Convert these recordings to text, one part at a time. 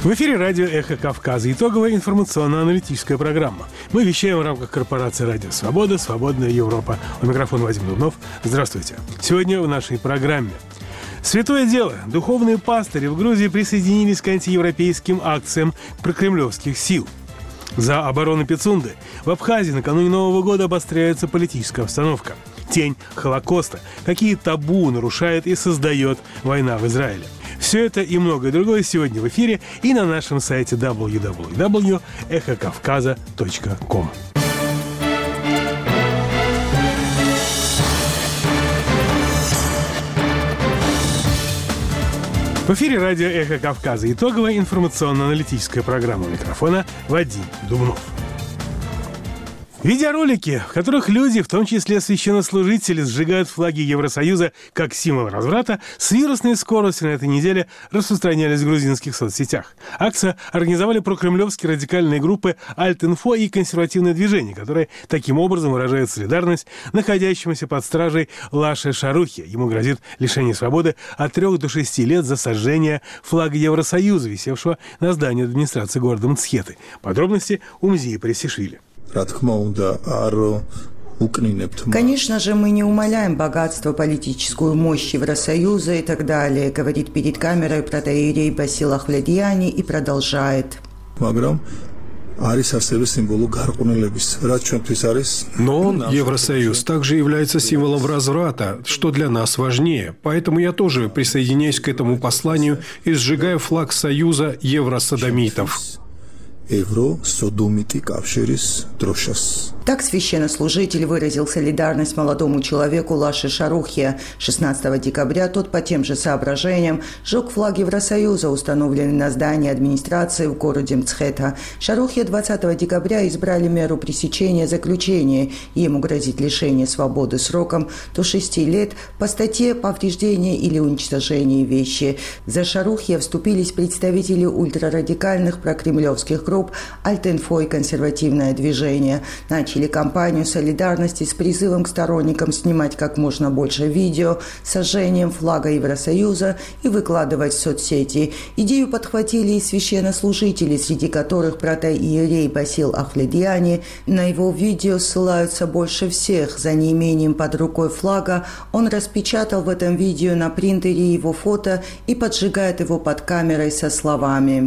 В эфире радио «Эхо Кавказа». Итоговая информационно-аналитическая программа. Мы вещаем в рамках корпорации «Радио Свобода», «Свободная Европа». У микрофона Вадим Дубнов. Здравствуйте. Сегодня в нашей программе. Святое дело. Духовные пастыри в Грузии присоединились к антиевропейским акциям прокремлевских сил. За оборону Пицунды в Абхазии накануне Нового года обостряется политическая обстановка. Тень Холокоста. Какие табу нарушает и создает война в Израиле. Все это и многое другое сегодня в эфире и на нашем сайте www.эхокавказа.ком. В эфире радио «Эхо Кавказа». Итоговая информационно-аналитическая программа. У микрофона Вадим Дубнов. Видеоролики, в которых люди, в том числе священнослужители, сжигают флаги Евросоюза как символ разврата, с вирусной скоростью на этой неделе распространялись в грузинских соцсетях. Акцию организовали прокремлевские радикальные группы «Альт-Инфо» и «Консервативное движение», которые таким образом выражают солидарность находящемуся под стражей Лаше Шарухе. Ему грозит лишение свободы от 3 до 6 лет за сожжение флага Евросоюза, висевшего на здании администрации города Мцхеты. Подробности у Мзии Пресишвили. Конечно же, мы не умаляем богатство, политическую мощь Евросоюза и так далее, говорит перед камерой протоиерей Басил Ахвледияни и продолжает. Но он, Евросоюз, также является символом разврата, что для нас важнее. Поэтому я тоже присоединяюсь к этому посланию и сжигаю флаг Союза евросодомитов. Так священнослужитель выразил солидарность молодому человеку Лаше Шарухе. 16 декабря тот по тем же соображениям сжег флаг Евросоюза, установленный на здании администрации в городе Мцхета. Шарухе 20 декабря избрали меру пресечения заключения, и ему грозит лишение свободы сроком до 6 лет по статье «Повреждение или уничтожение вещи». За Шарухе вступились представители ультрарадикальных прокремлевских групп «Альт-Инфо» и «Консервативное движение». Начали кампанию солидарности с призывом к сторонникам снимать как можно больше видео с сожжением флага Евросоюза и выкладывать в соцсети. Идею подхватили и священнослужители, среди которых протоиерей Басил Ахвледияни. На его видео ссылаются больше всех. За неимением под рукой флага он распечатал в этом видео на принтере его фото и поджигает его под камерой со словами: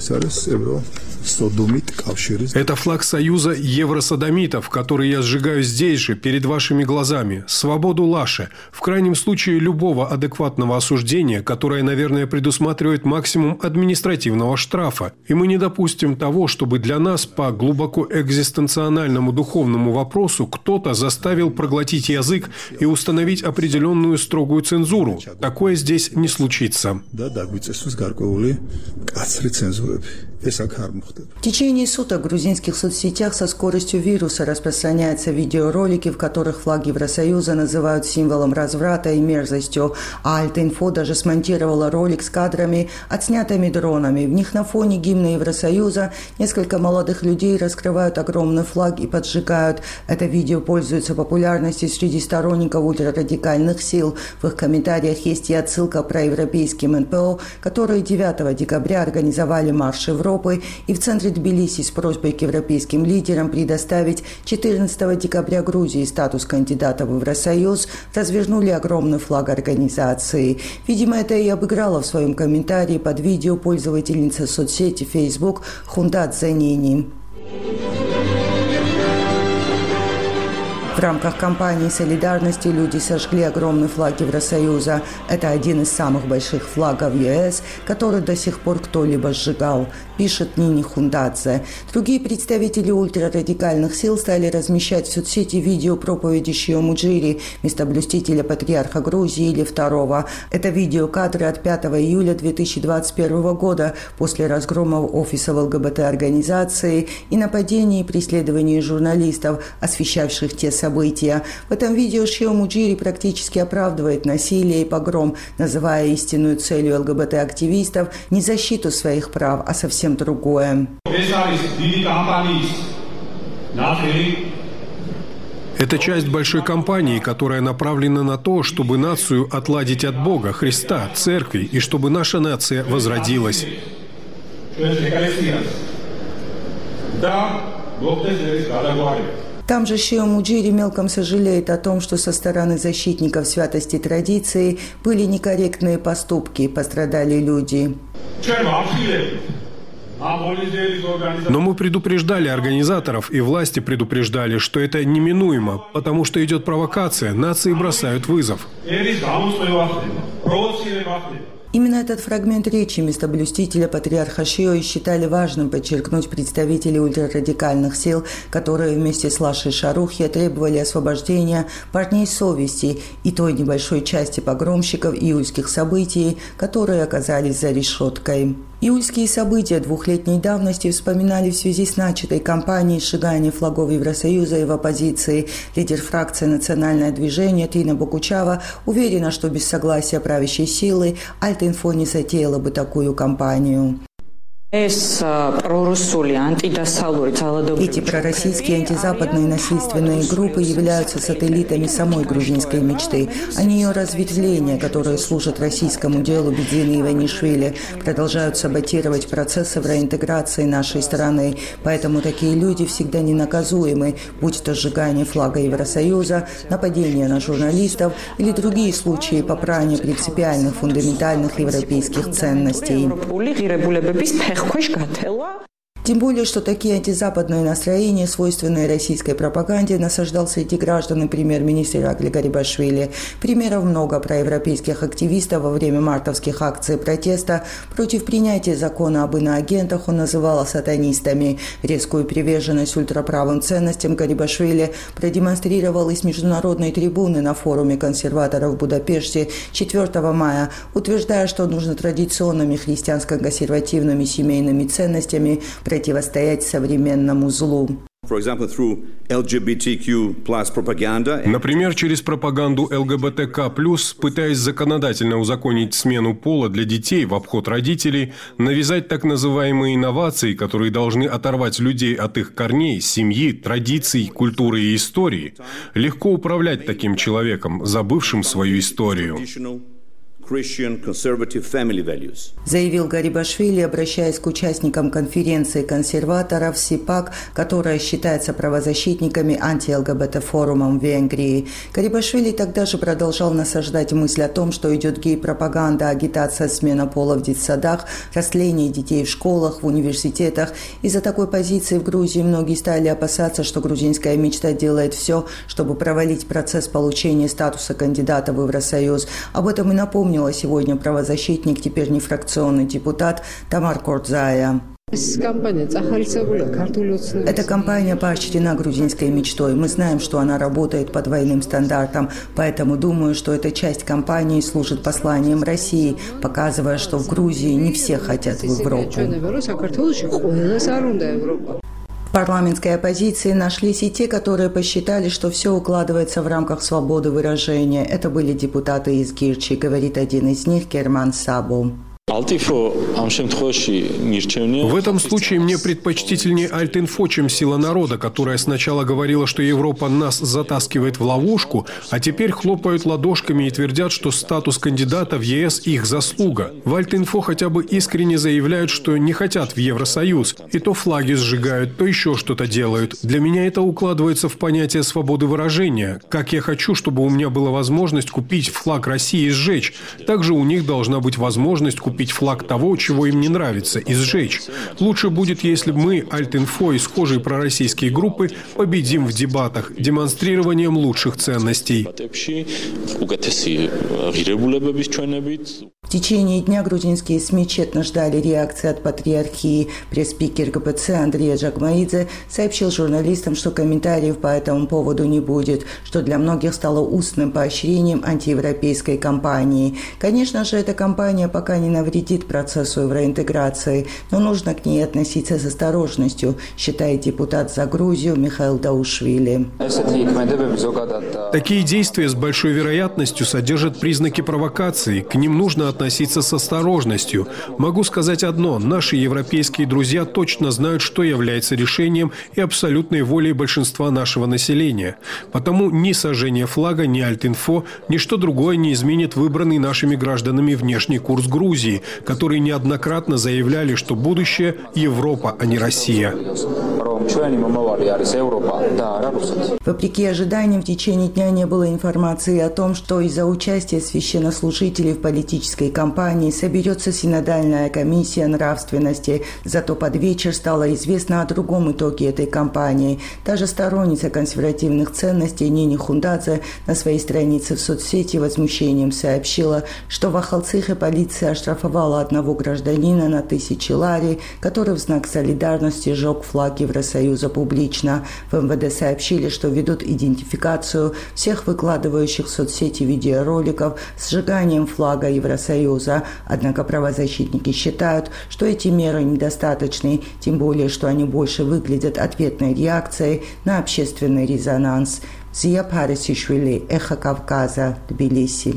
«Это флаг Союза евросодомитов, который я сжигаю здесь же, перед вашими глазами. Свободу Лаше. В крайнем случае любого адекватного осуждения, которое, наверное, предусматривает максимум административного штрафа. И мы не допустим того, чтобы для нас по глубоко экзистенциональному духовному вопросу кто-то заставил проглотить язык и установить определенную строгую цензуру. Такое здесь не случится». В течение суток в грузинских соцсетях со скоростью вируса распространяются видеоролики, в которых флаг Евросоюза называют символом разврата и мерзостью, а Альт-Инфо даже смонтировала ролик с кадрами, отснятыми дронами. В них на фоне гимна Евросоюза несколько молодых людей раскрывают огромный флаг и поджигают. Это видео пользуется популярностью среди сторонников ультрарадикальных сил. В их комментариях есть и отсылка к проевропейским НПО, которые 9 декабря организовали марш Европы, и в центре Тбилиси с просьбой к европейским лидерам предоставить 14 декабря Грузии статус кандидата в Евросоюз развернули огромный флаг организации. Видимо, это и обыграла в своем комментарии под видео пользовательница соцсети Facebook Хундадзе Нини. В рамках кампании солидарности люди сожгли огромный флаг Евросоюза. Это один из самых больших флагов ЕС, который до сих пор кто-либо сжигал, пишет Нини Хундадзе. Другие представители ультрарадикальных сил стали размещать в соцсети видео проповеди Шио Муджири, местоблюстителя патриарха Грузии или II. Это видеокадры от 5 июля 2021 года после разгромов офисов ЛГБТ-организации и нападений и преследований журналистов, освещавших те события. В этом видео Шио Муджири практически оправдывает насилие и погром, называя истинную целью ЛГБТ-активистов не защиту своих прав, а совсем другое. Это часть большой кампании, которая направлена на то, чтобы нацию отладить от Бога, Христа, Церкви, и чтобы наша нация возродилась. Там же Шио Муджири мелком сожалеет о том, что со стороны защитников святости традиции были некорректные поступки, пострадали люди. Но мы предупреждали организаторов, и власти предупреждали, что это неминуемо, потому что идет провокация, нации бросают вызов. Именно этот фрагмент речи местоблюстителя патриарха Шио и считали важным подчеркнуть представители ультрарадикальных сил, которые вместе с Лашей Шарухья требовали освобождения парней совести и той небольшой части погромщиков июльских событий, которые оказались за решеткой. Июльские события двухлетней давности вспоминали в связи с начатой кампанией сжигания флагов Евросоюза и в оппозиции. Лидер фракции «Национальное движение» Тина Бокучава уверена, что без согласия правящей силы Альтинфо не затеяла бы такую кампанию. Эти пророссийские антизападные насильственные группы являются сателлитами самой грузинской мечты. Они ее разветвления, которые служат российскому делу Бедзины Иванишвили, продолжают саботировать процессы в реинтеграции нашей страны. Поэтому такие люди всегда ненаказуемы, будь то сжигание флага Евросоюза, нападение на журналистов или другие случаи попрания принципиальных фундаментальных европейских ценностей. Тем более, что такие антизападные настроения, свойственные российской пропаганде, насаждал среди граждан и премьер-министр Иракли Гарибашвили. Примеров много проевропейских активистов во время мартовских акций протеста против принятия закона об иноагентах он называл сатанистами. Резкую приверженность ультраправым ценностям Гарибашвили продемонстрировал и с международной трибуны на форуме консерваторов в Будапеште 4 мая, утверждая, что нужно традиционными христианско-консервативными семейными ценностями противостоять современному злу. Например, через пропаганду ЛГБТК+, пытаясь законодательно узаконить смену пола для детей в обход родителей, навязать так называемые инновации, которые должны оторвать людей от их корней, семьи, традиций, культуры и истории. Легко управлять таким человеком, забывшим свою историю. Заявил Гарибашвили, обращаясь к участникам конференции консерваторов СИПАК, которая считается правозащитниками анти-ЛГБТ-форумом в Венгрии. Гарибашвили тогда же продолжал насаждать мысль о том, что идет гей-пропаганда, агитация, смена пола в детсадах, растление детей в школах, в университетах. Из-за такой позиции в Грузии многие стали опасаться, что грузинская мечта делает все, чтобы провалить процесс получения статуса кандидата в Евросоюз. Об этом и напомнил сегодня правозащитник, теперь не фракционный депутат Тамар Кордзая. Эта кампания поощрена грузинской мечтой. Мы знаем, что она работает по двойным стандартам, поэтому думаю, что эта часть кампании служит посланием России, показывая, что в Грузии не все хотят в Европу. В парламентской оппозиции нашлись и те, которые посчитали, что все укладывается в рамках свободы выражения. Это были депутаты из Гирчи, говорит один из них, Керман Сабу. В этом случае мне предпочтительнее Альтинфо, чем Сила народа, которая сначала говорила, что Европа нас затаскивает в ловушку, а теперь хлопают ладошками и твердят, что статус кандидата в ЕС – их заслуга. В Альтинфо хотя бы искренне заявляют, что не хотят в Евросоюз. И то флаги сжигают, то еще что-то делают. Для меня это укладывается в понятие свободы выражения. Как я хочу, чтобы у меня была возможность купить флаг России и сжечь, также у них должна быть возможность купить флаг того, чего им не нравится, и сжечь. Лучше будет, если мы, Альтинфо и схожие пророссийские группы, победим в дебатах демонстрированием лучших ценностей. В течение дня грузинские СМИ тщетно ждали реакции от патриархии. Пресс-спикер ГПЦ Андрей Джагмаидзе сообщил журналистам, что комментариев по этому поводу не будет, что для многих стало устным поощрением антиевропейской кампании. Конечно же, эта кампания пока не навредит процессу евроинтеграции, но нужно к ней относиться с осторожностью, считает депутат за Грузию Михаил Даушвили. Такие действия с большой вероятностью содержат признаки провокации. К ним нужно относиться относиться с осторожностью. Могу сказать одно: наши европейские друзья точно знают, что является решением и абсолютной волей большинства нашего населения. Потому ни сожжение флага, ни Альтинфо, ни что другое не изменит выбранный нашими гражданами внешний курс Грузии, которые неоднократно заявляли, что будущее – Европа, а не Россия. Вопреки ожиданиям, в течение дня не было информации о том, что из-за участия священнослужителей в политической кампании соберется синодальная комиссия нравственности. Зато под вечер стало известно о другом итоге этой кампании. Даже сторонница консервативных ценностей Нини Хундадзе на своей странице в соцсети возмущением сообщила, что в Ахалцихе полиция оштрафовала одного гражданина на 1000 лари, который в знак солидарности сжег флаг Евросоюза публично. В МВД сообщили, что ведут идентификацию всех выкладывающих в соцсети видеороликов с сжиганием флага Евросоюза. Однако правозащитники считают, что эти меры недостаточны, тем более, что они больше выглядят ответной реакцией на общественный резонанс. Зия Парисишвили, Эхо Кавказа, Тбилиси.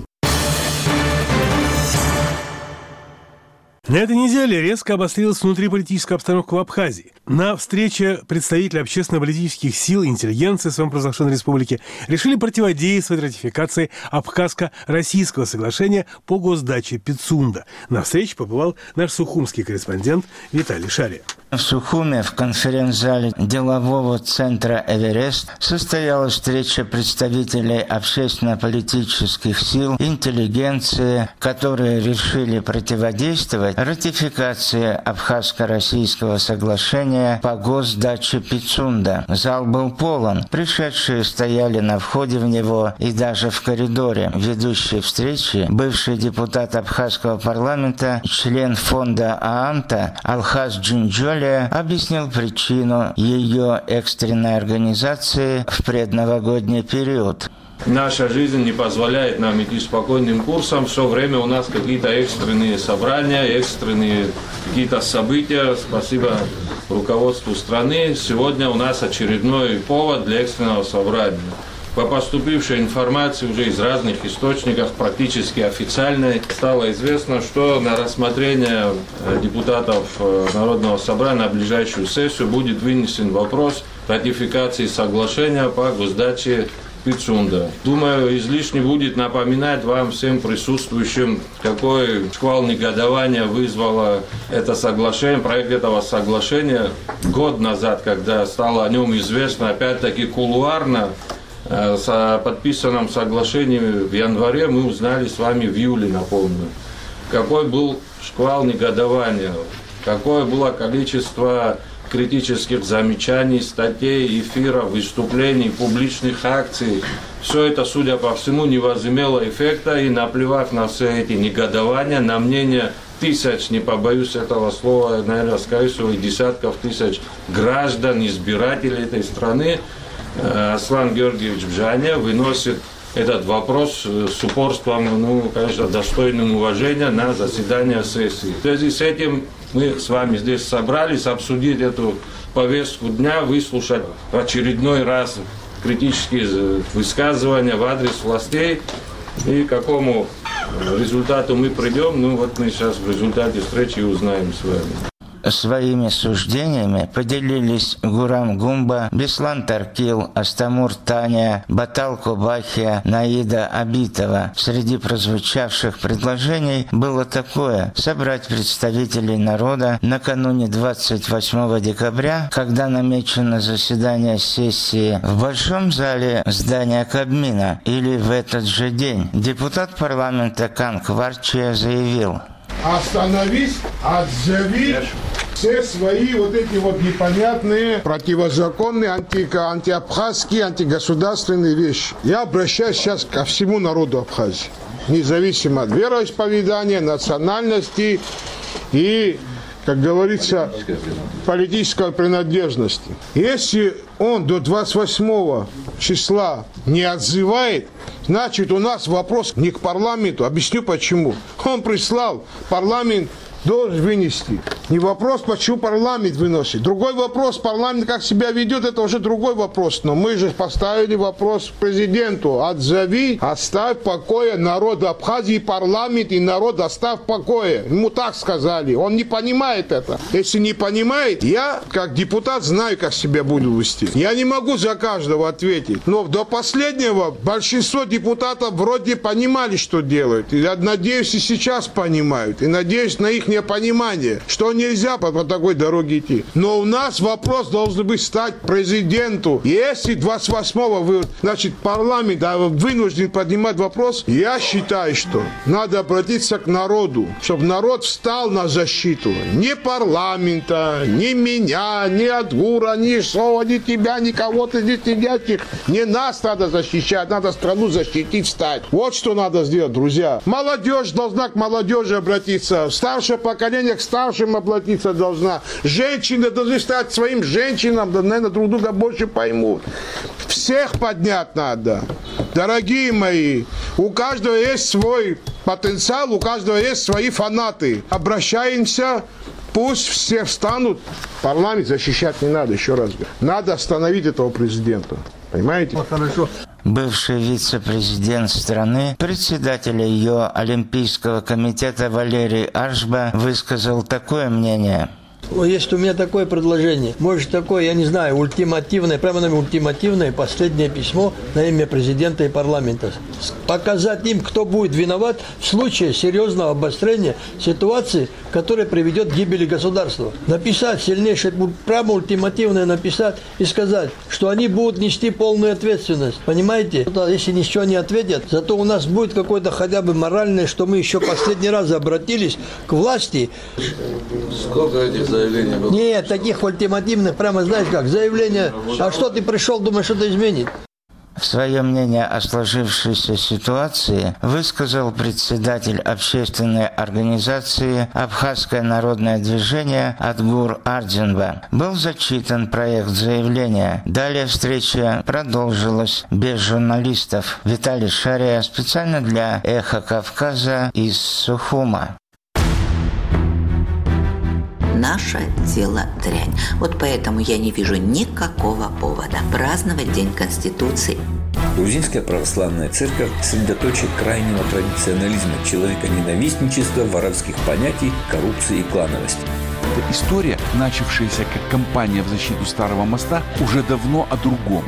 На этой неделе резко обострилась внутриполитическая обстановка в Абхазии. На встрече представители общественно-политических сил и интеллигенции в самопровозглашенной республике решили противодействовать ратификации Абхазско-Российского соглашения по госдаче Пицунда. На встрече побывал наш сухумский корреспондент Виталий Шария. В Сухуме в конференц-зале делового центра «Эверест» состоялась встреча представителей общественно-политических сил, интеллигенции, которые решили противодействовать ратификации Абхазско-Российского соглашения по госдаче Пицунда. Зал был полон. Пришедшие стояли на входе в него и даже в коридоре. Ведущий встречи, бывший депутат Абхазского парламента, член фонда ААНТа Алхаз Джинджоли, объяснил причину ее экстренной организации в предновогодний период. Наша жизнь не позволяет нам идти спокойным курсом. Все время у нас какие-то экстренные собрания, экстренные какие-то события. Спасибо руководству страны. Сегодня у нас очередной повод для экстренного собрания. По поступившей информации уже из разных источников, практически официальной, стало известно, что на рассмотрение депутатов Народного собрания на ближайшую сессию будет вынесен вопрос ратификации соглашения по госдаче Пицунда. Думаю, излишне будет напоминать вам, всем присутствующим, какой шквал негодования вызвало это соглашение, проект этого соглашения год назад, когда стало о нем известно, опять-таки кулуарно. О подписанном соглашении в январе мы узнали с вами в июле, напомню. Какой был шквал негодования, какое было количество критических замечаний, статей, эфиров, выступлений, публичных акций. Все это, судя по всему, не возымело эффекта, и наплевав на все эти негодования, на мнение тысяч, не побоюсь этого слова, наверное, скорее всего, и десятков тысяч граждан, избирателей этой страны, Аслан Георгиевич Бжаня выносит этот вопрос с упорством, конечно, достойным уважения на заседание сессии. В связи с этим мы с вами здесь собрались обсудить эту повестку дня, выслушать в очередной раз критические высказывания в адрес властей и к какому результату мы придем. Мы сейчас в результате встречи узнаем с вами. Своими суждениями поделились Гурам Гумба, Беслан Таркил, Астамур Таня, Батал Кобахия, Наида Абитова. Среди прозвучавших предложений было такое: собрать представителей народа накануне 28 декабря, когда намечено заседание сессии, в Большом зале здания Кабмина или в этот же день. Депутат парламента Кан Кварчия заявил: остановись, отзови все свои эти непонятные, противозаконные, антиабхазские, антигосударственные вещи. Я обращаюсь сейчас ко всему народу Абхазии, независимо от вероисповедания, национальности и, как говорится, политической принадлежности. Если он до 28 числа не отзывает, значит, у нас вопрос не к парламенту. Объясню почему. Он прислал парламент должен вынести. Не вопрос, почему парламент выносит. Другой вопрос, парламент как себя ведет, это уже другой вопрос. Но мы же поставили вопрос президенту. Отзови, оставь в покое народ Абхазии, парламент и народ оставь в покое. Ему так сказали. Он не понимает это. Если не понимает, я, как депутат, знаю, как себя буду вести. Я не могу за каждого ответить. Но до последнего большинство депутатов вроде понимали, что делают. И я надеюсь, и сейчас понимают. И надеюсь на их непонимание, что нельзя по такой дороге идти. Но у нас вопрос должен быть стать президенту. Если 28-го значит, парламент вынужден поднимать вопрос, я считаю, что надо обратиться к народу, чтобы народ встал на защиту. Ни парламента, ни меня, ни Адгура, ни Ишова, ни тебя, ни кого-то здесь сидящих. Не нас надо защищать, надо страну защитить, встать. Вот что надо сделать, друзья. Молодежь должна к молодежи обратиться. Старшее поколение к старшим обратиться должна. Женщины должны стать своим женщинам, да, наверное, друг друга больше поймут. Всех поднять надо. Дорогие мои, у каждого есть свой потенциал, у каждого есть свои фанаты. Обращаемся, пусть все встанут. Парламент защищать не надо, еще раз говорю. Надо остановить этого президента. Понимаете? Хорошо. Бывший вице-президент страны, председатель ее Олимпийского комитета Валерий Аршба высказал такое мнение. Есть у меня такое предложение. Может, такое, я не знаю, ультимативное, прямо на ультимативное последнее письмо на имя президента и парламента. Показать им, кто будет виноват в случае серьезного обострения ситуации, которая приведет к гибели государства. Написать сильнейшее, прямо ультимативное написать и сказать, что они будут нести полную ответственность. Понимаете? Если ничего не ответят, зато у нас будет какое-то хотя бы моральное, что мы еще последний раз обратились к власти. Сколько этих заявлений было? Нет, таких ультимативных, прямо знаешь как, заявление, а что ты пришел, думаешь, что-то изменит? Свое мнение о сложившейся ситуации высказал председатель общественной организации «Абхазское народное движение» Адгур Ардзинба. Был зачитан проект заявления. Далее встреча продолжилась без журналистов. Виталий Шария специально для «Эхо Кавказа» из Сухума. Наше дело дрянь. Вот поэтому я не вижу никакого повода праздновать День Конституции. Грузинская православная церковь – средоточие крайнего традиционализма, человеконенавистничества, воровских понятий, коррупции и клановости. Эта история, начавшаяся как кампания в защиту Старого моста, уже давно о другом.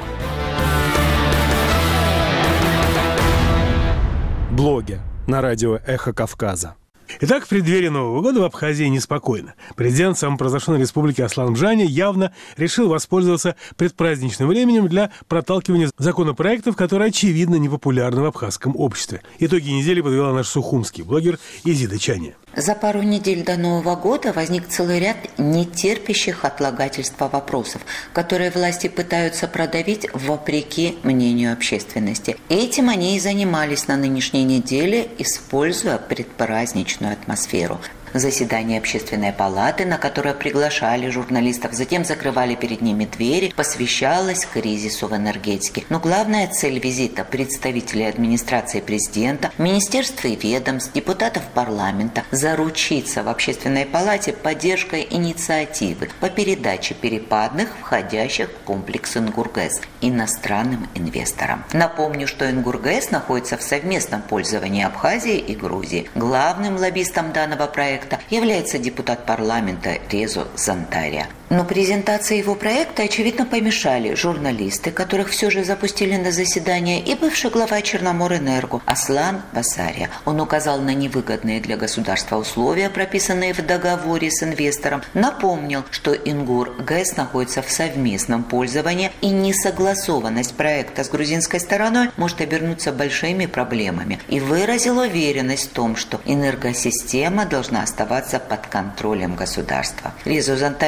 Блоги на радио «Эхо Кавказа». Итак, в преддверии Нового года в Абхазии неспокойно. Президент самопровозглашенной республики Аслан Бжани явно решил воспользоваться предпраздничным временем для проталкивания законопроектов, которые, очевидно, непопулярны в абхазском обществе. Итоги недели подвела наш сухумский блогер Изида Чаня. За пару недель до Нового года возник целый ряд нетерпящих отлагательства вопросов, которые власти пытаются продавить вопреки мнению общественности. Этим они и занимались на нынешней неделе, используя предпраздничную атмосферу. Заседание Общественной палаты, на которое приглашали журналистов, затем закрывали перед ними двери, посвящалось кризису в энергетике. Но главная цель визита представителей администрации президента, министерств и ведомств, депутатов парламента – заручиться в Общественной палате поддержкой инициативы по передаче перепадных, входящих в комплекс Ингургэс, иностранным инвесторам. Напомню, что Ингургэс находится в совместном пользовании Абхазии и Грузии. Главным лоббистом данного проекта является депутат парламента Резо Зантария. Но презентации его проекта, очевидно, помешали журналисты, которых все же запустили на заседание, и бывший глава Черноморэнерго Аслан Басария. Он указал на невыгодные для государства условия, прописанные в договоре с инвестором, напомнил, что Ингургэс находится в совместном пользовании, и несогласованность проекта с грузинской стороной может обернуться большими проблемами, и выразил уверенность в том, что энергосистема должна оставаться под контролем государства. Резо Зантария не стал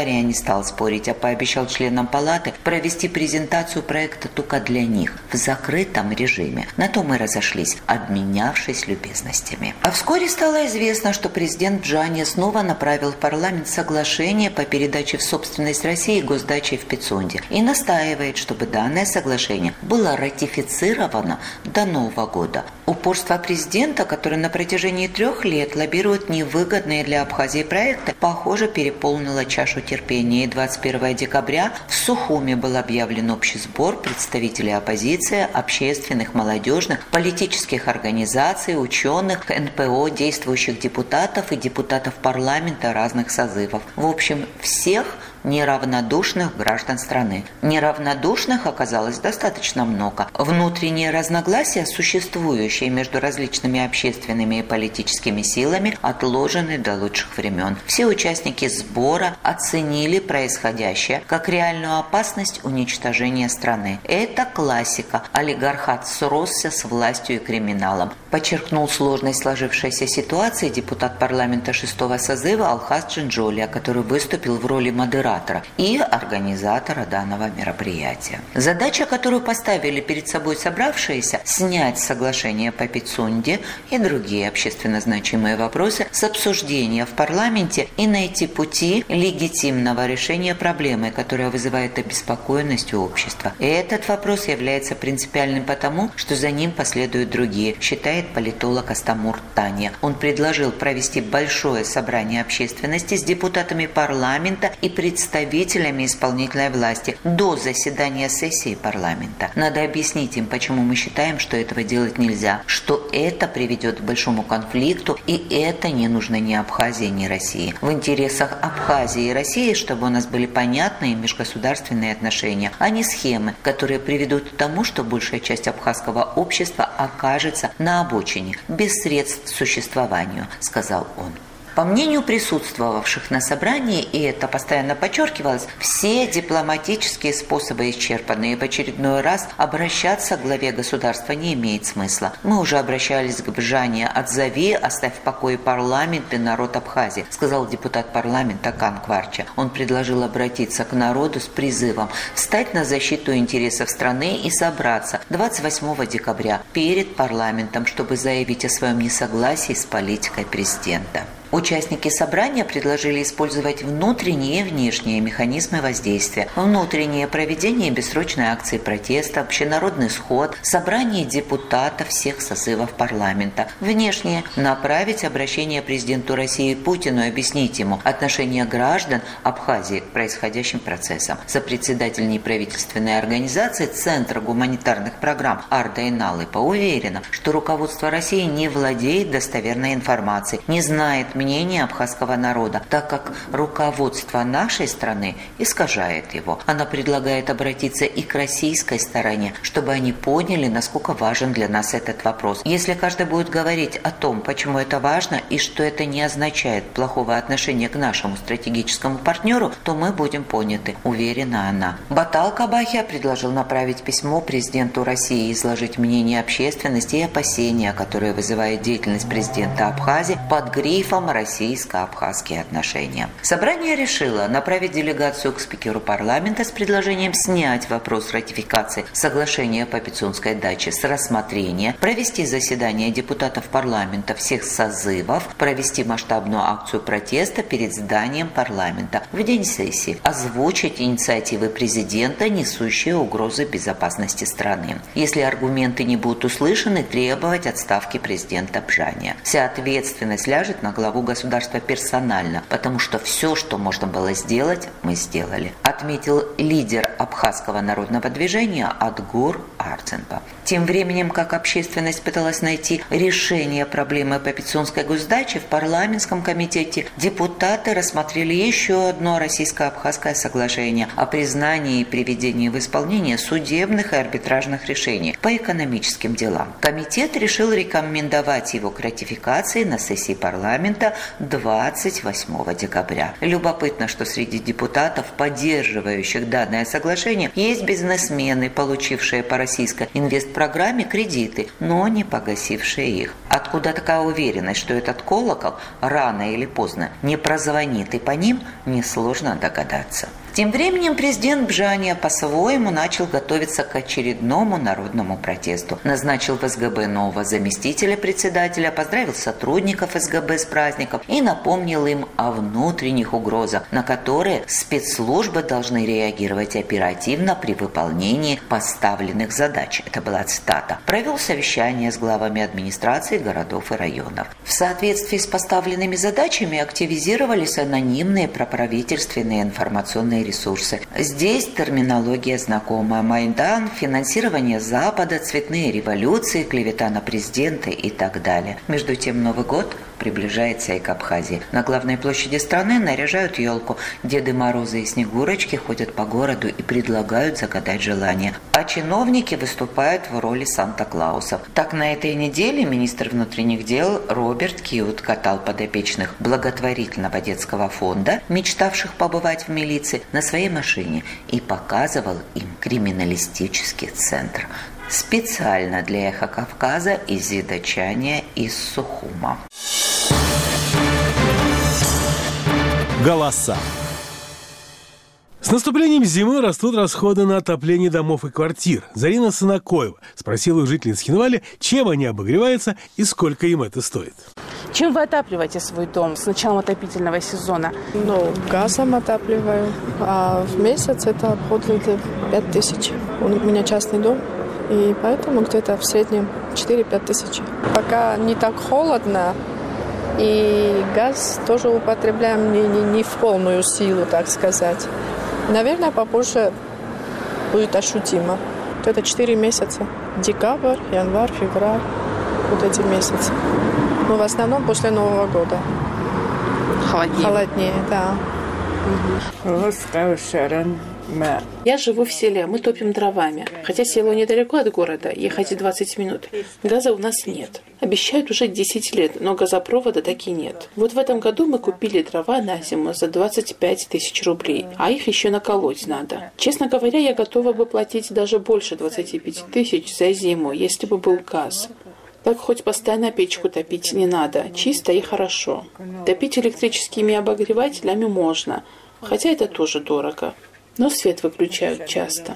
стал спорить, а пообещал членам палаты провести презентацию проекта только для них, в закрытом режиме. На то мы разошлись, обменявшись любезностями. А вскоре стало известно, что президент Бжани снова направил в парламент соглашение по передаче в собственность России госдачи в Пицунде и настаивает, чтобы данное соглашение было ратифицировано до Нового года. Упорство президента, который на протяжении 3 лет лоббирует невыгодные для Абхазии проекты, похоже, переполнило чашу терпения. И 21 декабря в Сухуми был объявлен общий сбор представителей оппозиции, общественных, молодежных, политических организаций, ученых, НПО, действующих депутатов и депутатов парламента разных созывов. В общем, всех неравнодушных граждан страны. Неравнодушных оказалось достаточно много. Внутренние разногласия, существующие между различными общественными и политическими силами, отложены до лучших времен. Все участники сбора оценили происходящее как реальную опасность уничтожения страны. Это классика. Олигархат сросся с властью и криминалом. Подчеркнул сложность сложившейся ситуации депутат парламента 6-го созыва Алхаз Джинджолия, который выступил в роли модератора и организатора данного мероприятия. Задача, которую поставили перед собой собравшиеся, снять соглашение по Пицунде и другие общественно значимые вопросы с обсуждения в парламенте и найти пути легитимного решения проблемы, которая вызывает обеспокоенность у общества. И этот вопрос является принципиальным потому, что за ним последуют другие, считает политолог Астамур Таня. Он предложил провести большое собрание общественности с депутатами парламента и представителями исполнительной власти до заседания сессии парламента. Надо объяснить им, почему мы считаем, что этого делать нельзя, что это приведет к большому конфликту, и это не нужно ни Абхазии, ни России. В интересах Абхазии и России, чтобы у нас были понятные межгосударственные отношения, а не схемы, которые приведут к тому, что большая часть абхазского общества окажется на обочине, без средств к существованию, сказал он. По мнению присутствовавших на собрании, и это постоянно подчеркивалось, все дипломатические способы исчерпаны, и в очередной раз обращаться к главе государства не имеет смысла. Мы уже обращались к Бжани: «Отзови, оставь в покое парламент и народ Абхазии», сказал депутат парламента Кан Кварча. Он предложил обратиться к народу с призывом встать на защиту интересов страны и собраться 28 декабря перед парламентом, чтобы заявить о своем несогласии с политикой президента. Участники собрания предложили использовать внутренние и внешние механизмы воздействия. Внутреннее – проведение бессрочной акции протеста, общенародный сход, собрание депутатов всех созывов парламента. Внешнее – направить обращение президенту России Путину и объяснить ему отношение граждан Абхазии к происходящим процессам. Сопредседатель неправительственной организации Центра гуманитарных программ Арда Иналыпа уверена, что руководство России не владеет достоверной информацией, не знает мнение абхазского народа, так как руководство нашей страны искажает его. Она предлагает обратиться и к российской стороне, чтобы они поняли, насколько важен для нас этот вопрос. Если каждый будет говорить о том, почему это важно и что это не означает плохого отношения к нашему стратегическому партнеру, то мы будем поняты, уверена она. Батал Кабахия предложил направить письмо президенту России и изложить мнение общественности и опасения, которые вызывает деятельность президента Абхазии под грифом российско-абхазские отношения. Собрание решило направить делегацию к спикеру парламента с предложением снять вопрос ратификации соглашения по Пицунской даче с рассмотрения, провести заседание депутатов парламента всех созывов, провести масштабную акцию протеста перед зданием парламента в день сессии, озвучить инициативы президента, несущие угрозы безопасности страны. Если аргументы не будут услышаны, требовать отставки президента Бжани. Вся ответственность ляжет на главу государства персонально, потому что все, что можно было сделать, мы сделали, отметил лидер абхазского народного движения Адгур Арценпа. Тем временем, как общественность пыталась найти решение проблемы по Пицунской госдаче, в парламентском комитете депутаты рассмотрели еще одно российско-абхазское соглашение о признании и приведении в исполнение судебных и арбитражных решений по экономическим делам. Комитет решил рекомендовать его к ратификации на сессии парламента парламента 28 декабря. Любопытно, что среди депутатов, поддерживающих данное соглашение, есть бизнесмены, получившие по российской инвестпрограмме кредиты, но не погасившие их. Откуда такая уверенность, что этот колокол рано или поздно не прозвонит и по ним, несложно догадаться. Тем временем президент Бжания по-своему начал готовиться к очередному народному протесту. Назначил в СГБ нового заместителя председателя, поздравил сотрудников СГБ с праздником и напомнил им о внутренних угрозах, на которые спецслужбы должны реагировать оперативно при выполнении поставленных задач. Это была цитата. Провел совещание с главами администрации городов и районов. В соответствии с поставленными задачами активизировались анонимные проправительственные информационные ресурсы. Здесь терминология знакомая: Майдан, финансирование Запада, цветные революции, клевета на президента и так далее. Между тем, Новый год приближается и к Абхазии. На главной площади страны наряжают елку. Деды Морозы и Снегурочки ходят по городу и предлагают загадать желание. А чиновники выступают в роли Санта-Клаусов. Так, на этой неделе министр внутренних дел Роберт Кьют катал подопечных благотворительного детского фонда, мечтавших побывать в милиции, на своей машине и показывал им криминалистический центр. Специально для «Эхо Кавказа» из Зидачания из Сухума. Голоса. С наступлением зимы растут расходы на отопление домов и квартир. Зарина Санакоева спросила у жителей Цхинваля, чем они обогреваются и сколько им это стоит. Чем вы отапливаете свой дом с началом отопительного сезона? Газом отапливаю, а в месяц это обходит 5000. У меня частный дом, и поэтому где-то в среднем 4-5 тысяч. Пока не так холодно, и газ тоже употребляем не в полную силу, так сказать. Наверное, попозже будет ощутимо. Это 4 месяца. Декабрь, январь, февраль. Вот эти месяцы. Но в основном после Нового года. Холоднее, да. Я живу в селе, мы топим дровами. Хотя село недалеко от города, ехать 20 минут. Газа у нас нет. Обещают уже 10 лет, но газопровода таки нет. Вот в этом году мы купили дрова на зиму за 25 тысяч рублей, а их еще наколоть надо. Честно говоря, я готова бы платить даже больше 25 тысяч за зиму, если бы был газ. Так хоть постоянно печку топить не надо, чисто и хорошо. Топить электрическими обогревателями можно, хотя это тоже дорого. Но свет выключают часто.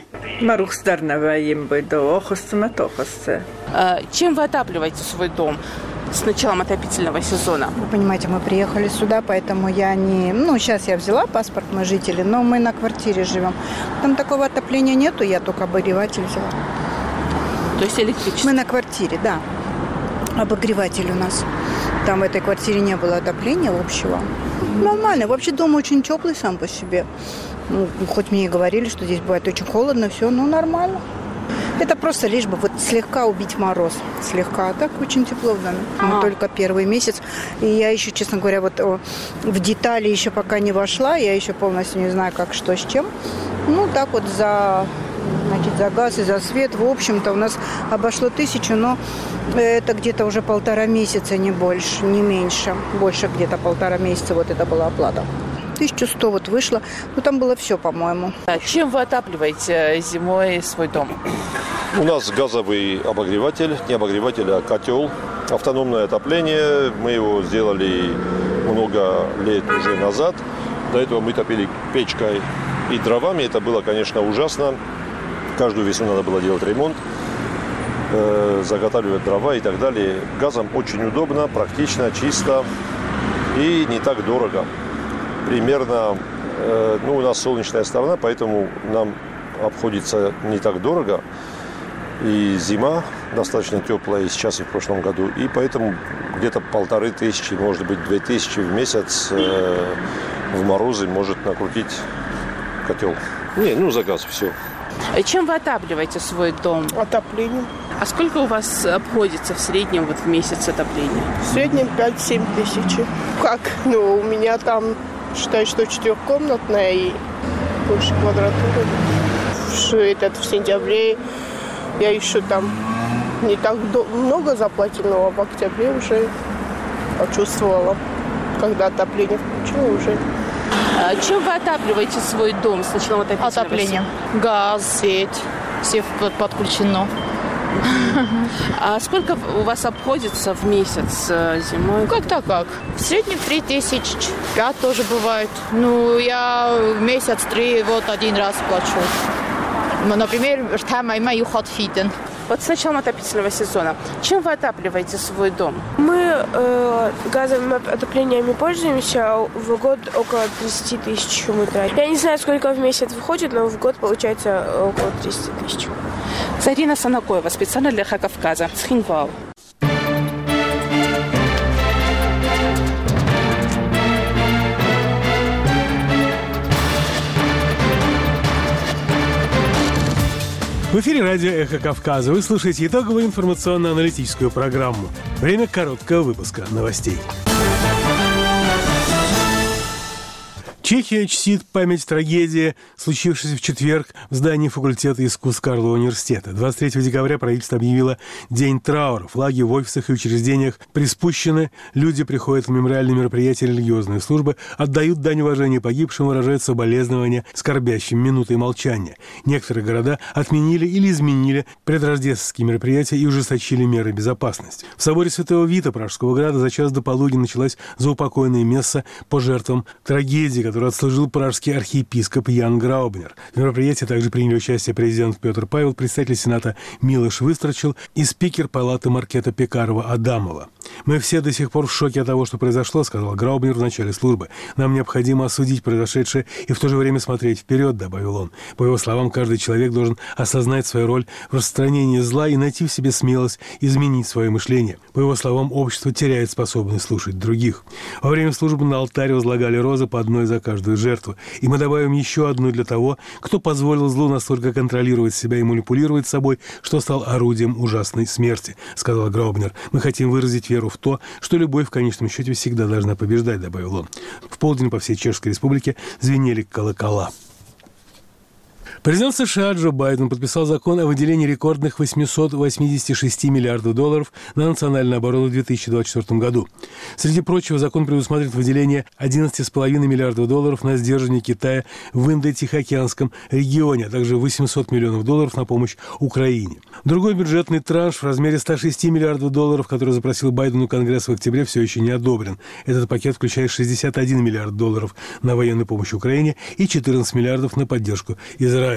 Чем вы отапливаете свой дом с началом отопительного сезона? Вы понимаете, мы приехали сюда, поэтому я не... сейчас я взяла паспорт, мы жители, но мы на квартире живем. Там такого отопления нету, я только обогреватель взяла. То есть электрический? Мы на квартире, да. Обогреватель у нас. Там в этой квартире не было отопления общего. Нормально. Вообще дом очень теплый сам по себе. Хоть мне и говорили, что здесь бывает очень холодно, все, нормально. Это просто лишь бы вот слегка убить мороз. Слегка. А так очень тепло в доме. Только первый месяц. И я еще, честно говоря, вот в детали еще пока не вошла. Я еще полностью не знаю, как, что, с чем. Так вот за газ и за свет, в общем-то, у нас обошло 1000, но это где-то уже 1,5 месяца, не больше, не меньше. Больше где-то 1,5 месяца вот это была оплата. 1100 вот вышло. Там было все, по-моему. Чем вы отапливаете зимой свой дом? У нас газовый обогреватель, не обогреватель, а котел. Автономное отопление. Мы его сделали много лет уже назад. До этого мы топили печкой и дровами. Это было, конечно, ужасно. Каждую весну надо было делать ремонт, заготавливать дрова и так далее. Газом очень удобно, практично, чисто и не так дорого. Примерно, у нас солнечная сторона, поэтому нам обходится не так дорого. И зима достаточно теплая и сейчас, и в прошлом году. И поэтому где-то 1500, может быть, 2000 в месяц в морозы может накрутить котел. За газ все. Чем вы отапливаете свой дом? Отоплением. А сколько у вас обходится в среднем в месяц отопления? В среднем 5-7 тысяч. Как? У меня там, считай, что 4-комнатная и больше квадратуры. В сентябре я еще там не так много заплатила, но в октябре уже почувствовала. когда отопление включу, уже. Чем вы отапливаете свой дом с началом отоплением? Газ, сеть, все подключено. А сколько у вас обходится в месяц зимой? Как-то как. В среднем 3000, 5 тоже бывает. Ну, я в месяц 3 вот один раз плачу. Например, вот с началом отопительного сезона. Чем вы отапливаете свой дом? Мы газовыми отоплениями пользуемся. В год около 30 тысяч мы тратим. Я не знаю, сколько в месяц выходит, но в год получается около 30 тысяч. Зарина Санакоева, специально для Кавказа, Цхинвал. В эфире радио «Эхо Кавказа». Вы слушаете итоговую информационно-аналитическую программу. Время короткого выпуска новостей. Чехия чтит память трагедии, случившейся в четверг в здании факультета искусств Карлова университета. 23 декабря правительство объявило День траура. Флаги в офисах и учреждениях приспущены. Люди приходят в мемориальные мероприятия, религиозные службы, отдают дань уважения погибшим, выражают соболезнования скорбящим минутой молчания. Некоторые города отменили или изменили предрождественские мероприятия и ужесточили меры безопасности. В соборе Святого Вита Пражского града за час до полудня началась заупокойная месса по жертвам трагедии, которую отслужил пражский архиепископ Ян Граубнер. В мероприятии также приняли участие президент Петр Павел, председатель Сената Милош Выстрочил и спикер палаты Маркета Пекарова-Адамова. «Мы все до сих пор в шоке от того, что произошло», — сказал Граубнер в начале службы. «Нам необходимо осудить произошедшее и в то же время смотреть вперед», — добавил он. По его словам, каждый человек должен осознать свою роль в распространении зла и найти в себе смелость изменить свое мышление. По его словам, общество теряет способность слушать других. Во время службы на алтарь возлагали розы по одной за каждую жертву. И мы добавим еще одну для того, кто позволил злу настолько контролировать себя и манипулировать собой, что стал орудием ужасной смерти, сказал Граубнер. «Мы хотим выразить веру в то, что любовь в конечном счете всегда должна побеждать», добавил он. В полдень по всей Чешской Республике звенели колокола. Президент США Джо Байден подписал закон о выделении рекордных $886 миллиардов на национальную оборону в 2024 году. Среди прочего, закон предусматривает выделение $11,5 миллиардов на сдерживание Китая в Индо-Тихоокеанском регионе, а также $800 миллионов на помощь Украине. Другой бюджетный транш в размере $106 миллиардов, который запросил Байдену Конгресс в октябре, все еще не одобрен. Этот пакет включает $61 миллиард на военную помощь Украине и 14 миллиардов на поддержку Израиля.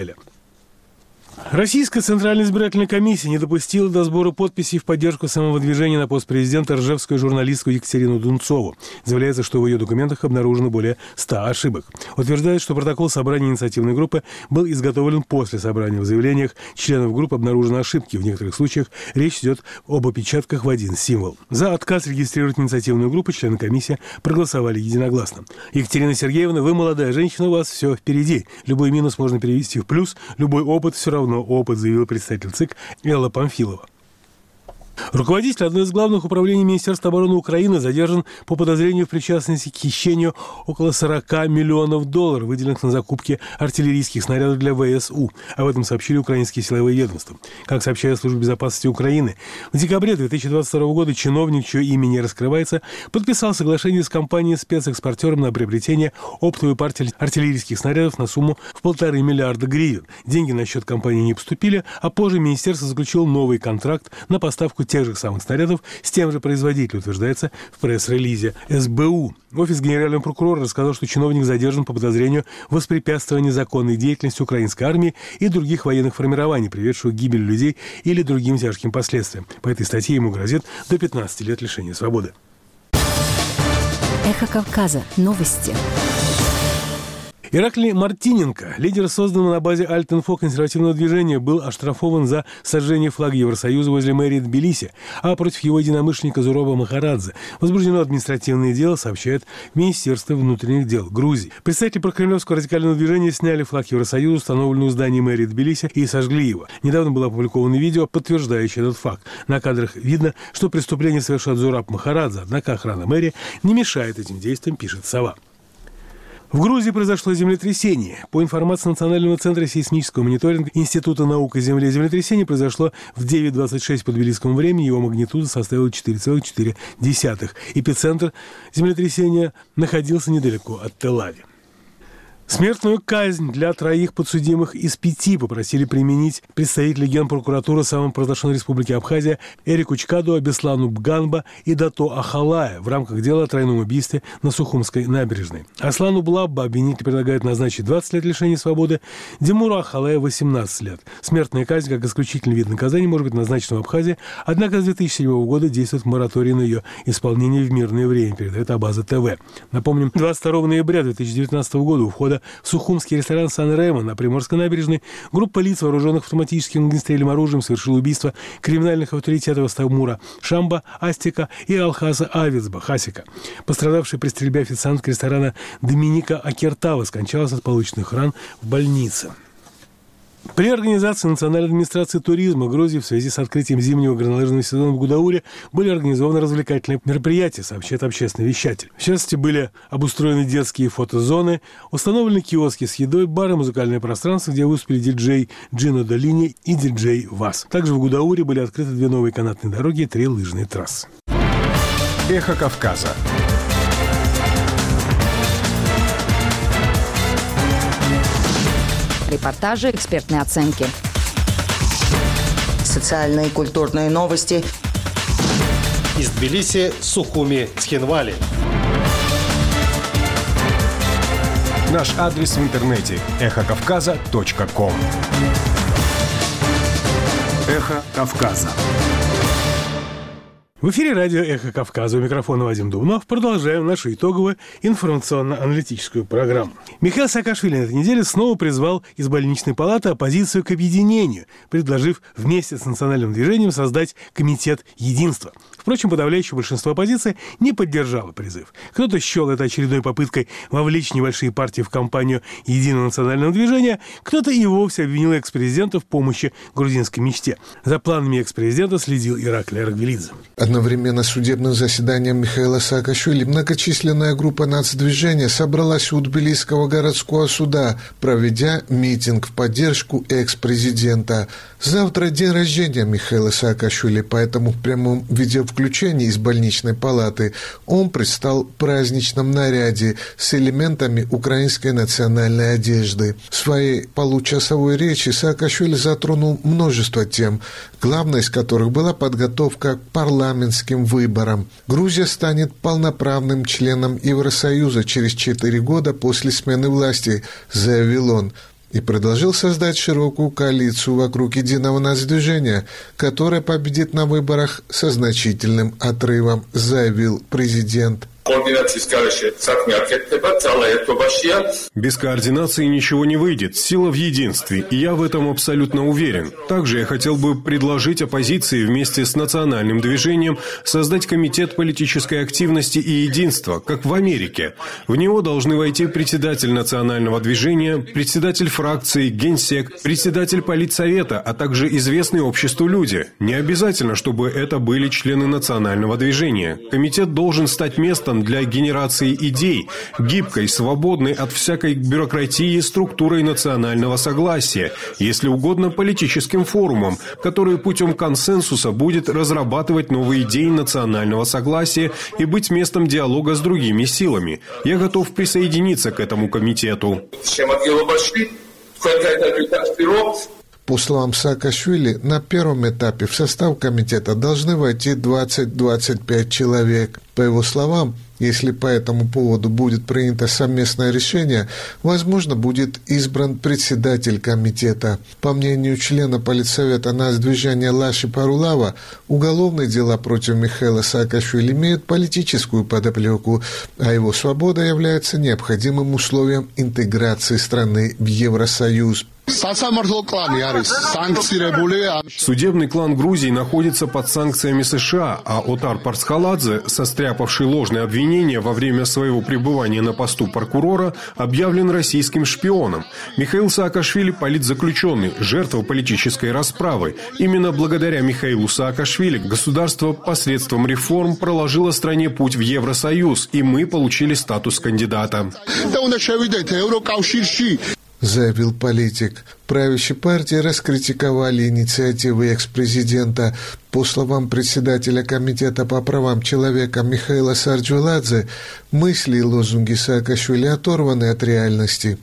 Российская Центральная избирательная комиссия не допустила до сбора подписей в поддержку самовыдвижения на пост президента ржевскую журналистку Екатерину Дунцову. Заявляется, что в ее документах обнаружено более 100 ошибок. Утверждает, что протокол собрания инициативной группы был изготовлен после собрания. В заявлениях членов группы обнаружены ошибки. В некоторых случаях речь идет об опечатках в один символ. За отказ регистрировать инициативную группу члены комиссии проголосовали единогласно. Екатерина Сергеевна, вы молодая женщина, у вас все впереди. Любой минус можно перевести в плюс, любой опыт все равно опыт, заявил представитель ЦИК Элла Памфилова. Руководитель одной из главных управлений Министерства обороны Украины задержан по подозрению в причастности к хищению около $40 миллионов, выделенных на закупки артиллерийских снарядов для ВСУ. Об этом сообщили украинские силовые ведомства. Как сообщает Служба безопасности Украины, в декабре 2022 года чиновник, чье имя не раскрывается, подписал соглашение с компанией-спецэкспортером на приобретение оптовой партии артиллерийских снарядов на сумму в $1,5 миллиарда гривен. Деньги на счет компании не поступили, а позже министерство заключило новый контракт на поставку тех же самых снарядов с тем же производителем, утверждается в пресс-релизе СБУ. Офис генерального прокурора рассказал, что чиновник задержан по подозрению в воспрепятствовании законной деятельности украинской армии и других военных формирований, приведших к гибели людей или другим тяжким последствиям. По этой статье ему грозит до 15 лет лишения свободы. Эхо Кавказа. Новости. Ираклий Мартиненко, лидер созданного на базе Альтинфо консервативного движения, был оштрафован за сожжение флага Евросоюза возле мэрии Тбилиси, а против его единомышленника Зуроба Махарадзе возбуждено административное дело, сообщает Министерство внутренних дел Грузии. Представители прокремлевского радикального движения сняли флаг Евросоюза, установленный у здания мэрии Тбилиси, и сожгли его. Недавно было опубликовано видео, подтверждающее этот факт. На кадрах видно, что преступление совершает Зураб Махарадзе, однако охрана мэрии не мешает этим действиям, пишет «Сова». В Грузии произошло землетрясение. По информации Национального центра сейсмического мониторинга Института наук о земле, землетрясение произошло в 9:26 по тбилисскому времени. Его магнитуда составила 4,4. Эпицентр землетрясения находился недалеко от Тель-Авива. Смертную казнь для 3 подсудимых из 5 попросили применить представители Генпрокуратуры самопровозглашенной республики Абхазия Эрику Чкаду, Беслану Бганба и Дато Ахалая в рамках дела о тройном убийстве на Сухумской набережной. Аслану Блабба обвинитель предлагает назначить 20 лет лишения свободы, Димуру Ахалая 18 лет. Смертная казнь, как исключительный вид наказания, может быть назначена в Абхазии, однако с 2007 года действует мораторий на ее исполнение в мирное время, передает Абаза ТВ. Напомним, 22 ноября 2019 года у входа в сухумский ресторан «Сан-Ремо» на Приморской набережной группа лиц, вооруженных автоматическим огнестрельным оружием, совершила убийство криминальных авторитетов Астамура Шамба Астика и Алхаса Авицба Хасика. Пострадавший при стрельбе официантка ресторана Доминика Акертава скончалась от полученных ран в больнице. При организации Национальной администрации туризма Грузии в связи с открытием зимнего горнолыжного сезона в Гудауре были организованы развлекательные мероприятия, сообщает общественный вещатель. В частности, были обустроены детские фотозоны, установлены киоски с едой, бары, музыкальное пространство, где выступили диджей Джино Долини и диджей Вас. Также в Гудауре были открыты 2 новые канатные дороги и 3 лыжные трассы. Эхо Кавказа. Репортажи, экспертные оценки. Социальные и культурные новости. Из Тбилиси, Сухуми, Цхинвали. Наш адрес в интернете – эхокавказа.ком. Эхо Кавказа. В эфире радио «Эхо Кавказа». У микрофона Вадим Дубнов. Продолжаем нашу итоговую информационно-аналитическую программу. Михаил Саакашвили на этой неделе снова призвал из больничной палаты оппозицию к объединению, предложив вместе с национальным движением создать комитет единства. Впрочем, подавляющее большинство оппозиции не поддержало призыв. Кто-то счел это очередной попыткой вовлечь небольшие партии в кампанию единого национального движения, кто-то и вовсе обвинил экс-президента в помощи грузинской мечте. За планами экс-президента следил Ираклий Аргвелидзе. Одновременно с судебным заседанием Михаила Саакашвили многочисленная группа нацдвижения собралась у Тбилисского городского суда, проведя митинг в поддержку экс-президента. Завтра день рождения Михаила Саакашвили, поэтому в прямом видеовключении из больничной палаты он предстал в праздничном наряде с элементами украинской национальной одежды. В своей получасовой речи Саакашвили затронул множество тем, главной из которых была подготовка к парламентским выборам. Грузия станет полноправным членом Евросоюза через 4 года после смены власти, заявил он. И предложил создать широкую коалицию вокруг единого нацдвижения, которое победит на выборах со значительным отрывом, заявил президент. Без координации ничего не выйдет. Сила в единстве, и я в этом абсолютно уверен. Также я хотел бы предложить оппозиции вместе с национальным движением создать комитет политической активности и единства, как в Америке. В него должны войти председатель национального движения, председатель фракции, генсек, председатель политсовета, а также известные обществу люди. Не обязательно, чтобы это были члены национального движения. Комитет должен стать местом для генерации идей, гибкой, свободной от всякой бюрократии структурой национального согласия, если угодно политическим форумом, который путем консенсуса будет разрабатывать новые идеи национального согласия и быть местом диалога с другими силами. Я готов присоединиться к этому комитету. По словам Саакашвили, на первом этапе в состав комитета должны войти 20-25 человек. По его словам, если по этому поводу будет принято совместное решение, возможно, будет избран председатель комитета. По мнению члена политсовета нацдвижения Лаши Парулава, уголовные дела против Михаила Саакашвили имеют политическую подоплеку, а его свобода является необходимым условием интеграции страны в Евросоюз. Судебный клан Грузии находится под санкциями США, а Отар Парсхаладзе, состряпавший ложные обвинения во время своего пребывания на посту прокурора, объявлен российским шпионом. Михаил Саакашвили – политзаключенный, жертва политической расправы. Именно благодаря Михаилу Саакашвили государство посредством реформ проложило стране путь в Евросоюз, и мы получили статус кандидата. Заявил политик. Правящей партии раскритиковали инициативы экс-президента. По словам председателя Комитета по правам человека Михаила Сарджвеладзе, мысли и лозунги Саакашвили оторваны от реальности.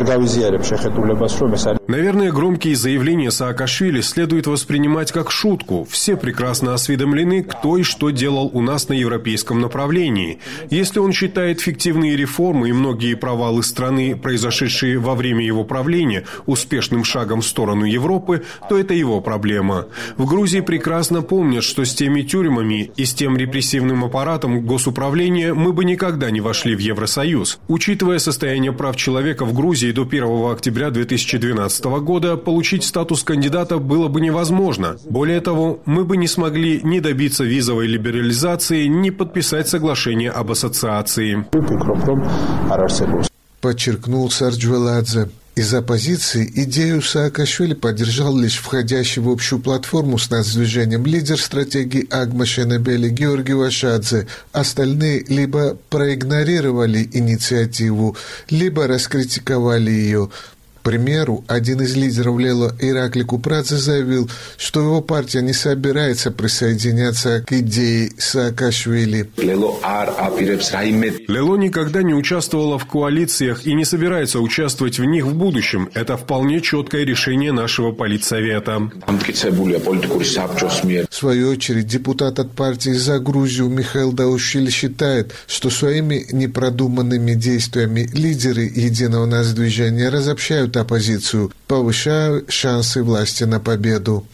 Наверное, громкие заявления Саакашвили следует воспринимать как шутку. Все прекрасно осведомлены, кто и что делал у нас на европейском направлении. Если он считает фиктивные реформы и многие провалы страны, произошедшие во время его правления, успешным шагом в сторону Европы, то это его проблема. В Грузии прекрасно помнят, что с теми тюрьмами и с тем репрессивным аппаратом госуправления мы бы никогда не вошли в Евросоюз. Учитывая состояние прав человека в Грузии, до 1 октября 2012 года получить статус кандидата было бы невозможно. Более того, мы бы не смогли ни добиться визовой либерализации, ни подписать соглашение об ассоциации. Подчеркнул Сарджвеладзе. Из оппозиции идею Саакашвили поддержал лишь входящий в общую платформу с нацдвижением лидер стратегии Агма Шенебели Георгий Вашадзе. Остальные либо проигнорировали инициативу, либо раскритиковали ее. К примеру, один из лидеров Лело Иракли Купрадзе заявил, что его партия не собирается присоединяться к идее Саакашвили. Лело никогда не участвовала в коалициях и не собирается участвовать в них в будущем. Это вполне четкое решение нашего политсовета. В свою очередь, депутат от партии «За Грузию» Михаил Даушвили считает, что своими непродуманными действиями лидеры единого нацдвижения разобщают оппозицию, повышая шансы власти на победу.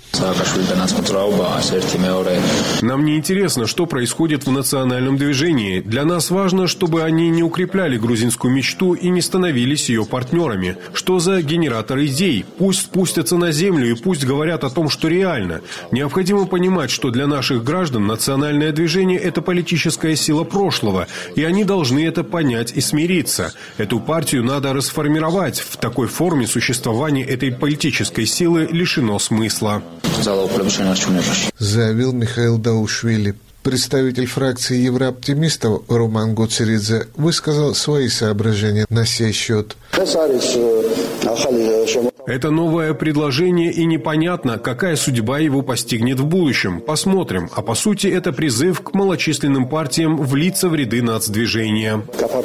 Нам не интересно, что происходит в национальном движении. Для нас важно, чтобы они не укрепляли грузинскую мечту и не становились ее партнерами. Что за генератор идей? Пусть спустятся на землю и пусть говорят о том, что реально. Необходимо понимать, что для наших граждан национальное движение – это политическая сила прошлого, и они должны это понять и смириться. Эту партию надо расформировать. В такой форме существование этой политической силы лишено смысла. Заявил Михаил Даушвили. Представитель фракции еврооптимистов Роман Гоцеридзе высказал свои соображения на сей счет. Это новое предложение, и непонятно, какая судьба его постигнет в будущем. Посмотрим. А по сути, это призыв к малочисленным партиям влиться в ряды нацдвижения.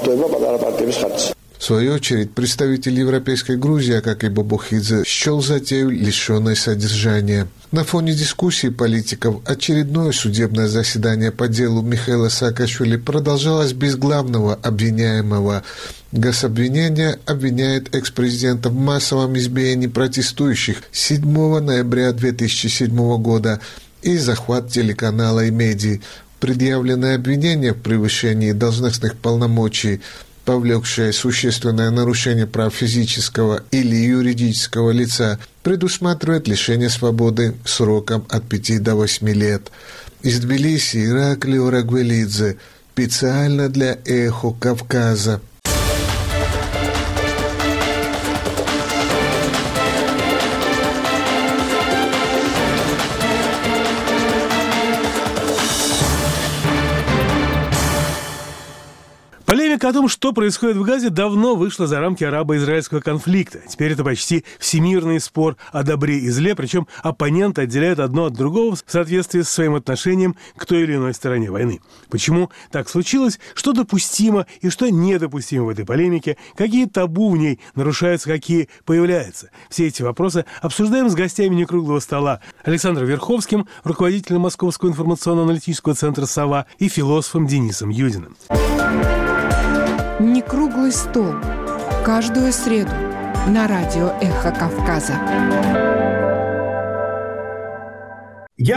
В свою очередь, представитель Европейской Грузии, Акакий Бабухидзе, счел затею лишенной содержания. На фоне дискуссий политиков очередное судебное заседание по делу Михаила Саакашвили продолжалось без главного обвиняемого. Гособвинение обвиняет экс-президента в массовом избиении протестующих 7 ноября 2007 года и захват телеканала и медий. Предъявленное обвинение в превышении должностных полномочий, повлекшее существенное нарушение прав физического или юридического лица, предусматривает лишение свободы сроком от 5 до 8 лет. Из Тбилиси Иракли Орагвелидзе, специально для «Эхо Кавказа». Полемика о том, что происходит в Газе, давно вышла за рамки арабо-израильского конфликта. Теперь это почти всемирный спор о добре и зле, причем оппоненты отделяют одно от другого в соответствии со своим отношением к той или иной стороне войны. Почему так случилось, что допустимо и что недопустимо в этой полемике, какие табу в ней нарушаются, какие появляются. Все эти вопросы обсуждаем с гостями некруглого стола: Александром Верховским, руководителем Московского информационно-аналитического центра «Сова», и философом Денисом Юдиным. Некруглый стол. Каждую среду на радио «Эхо Кавказа». Я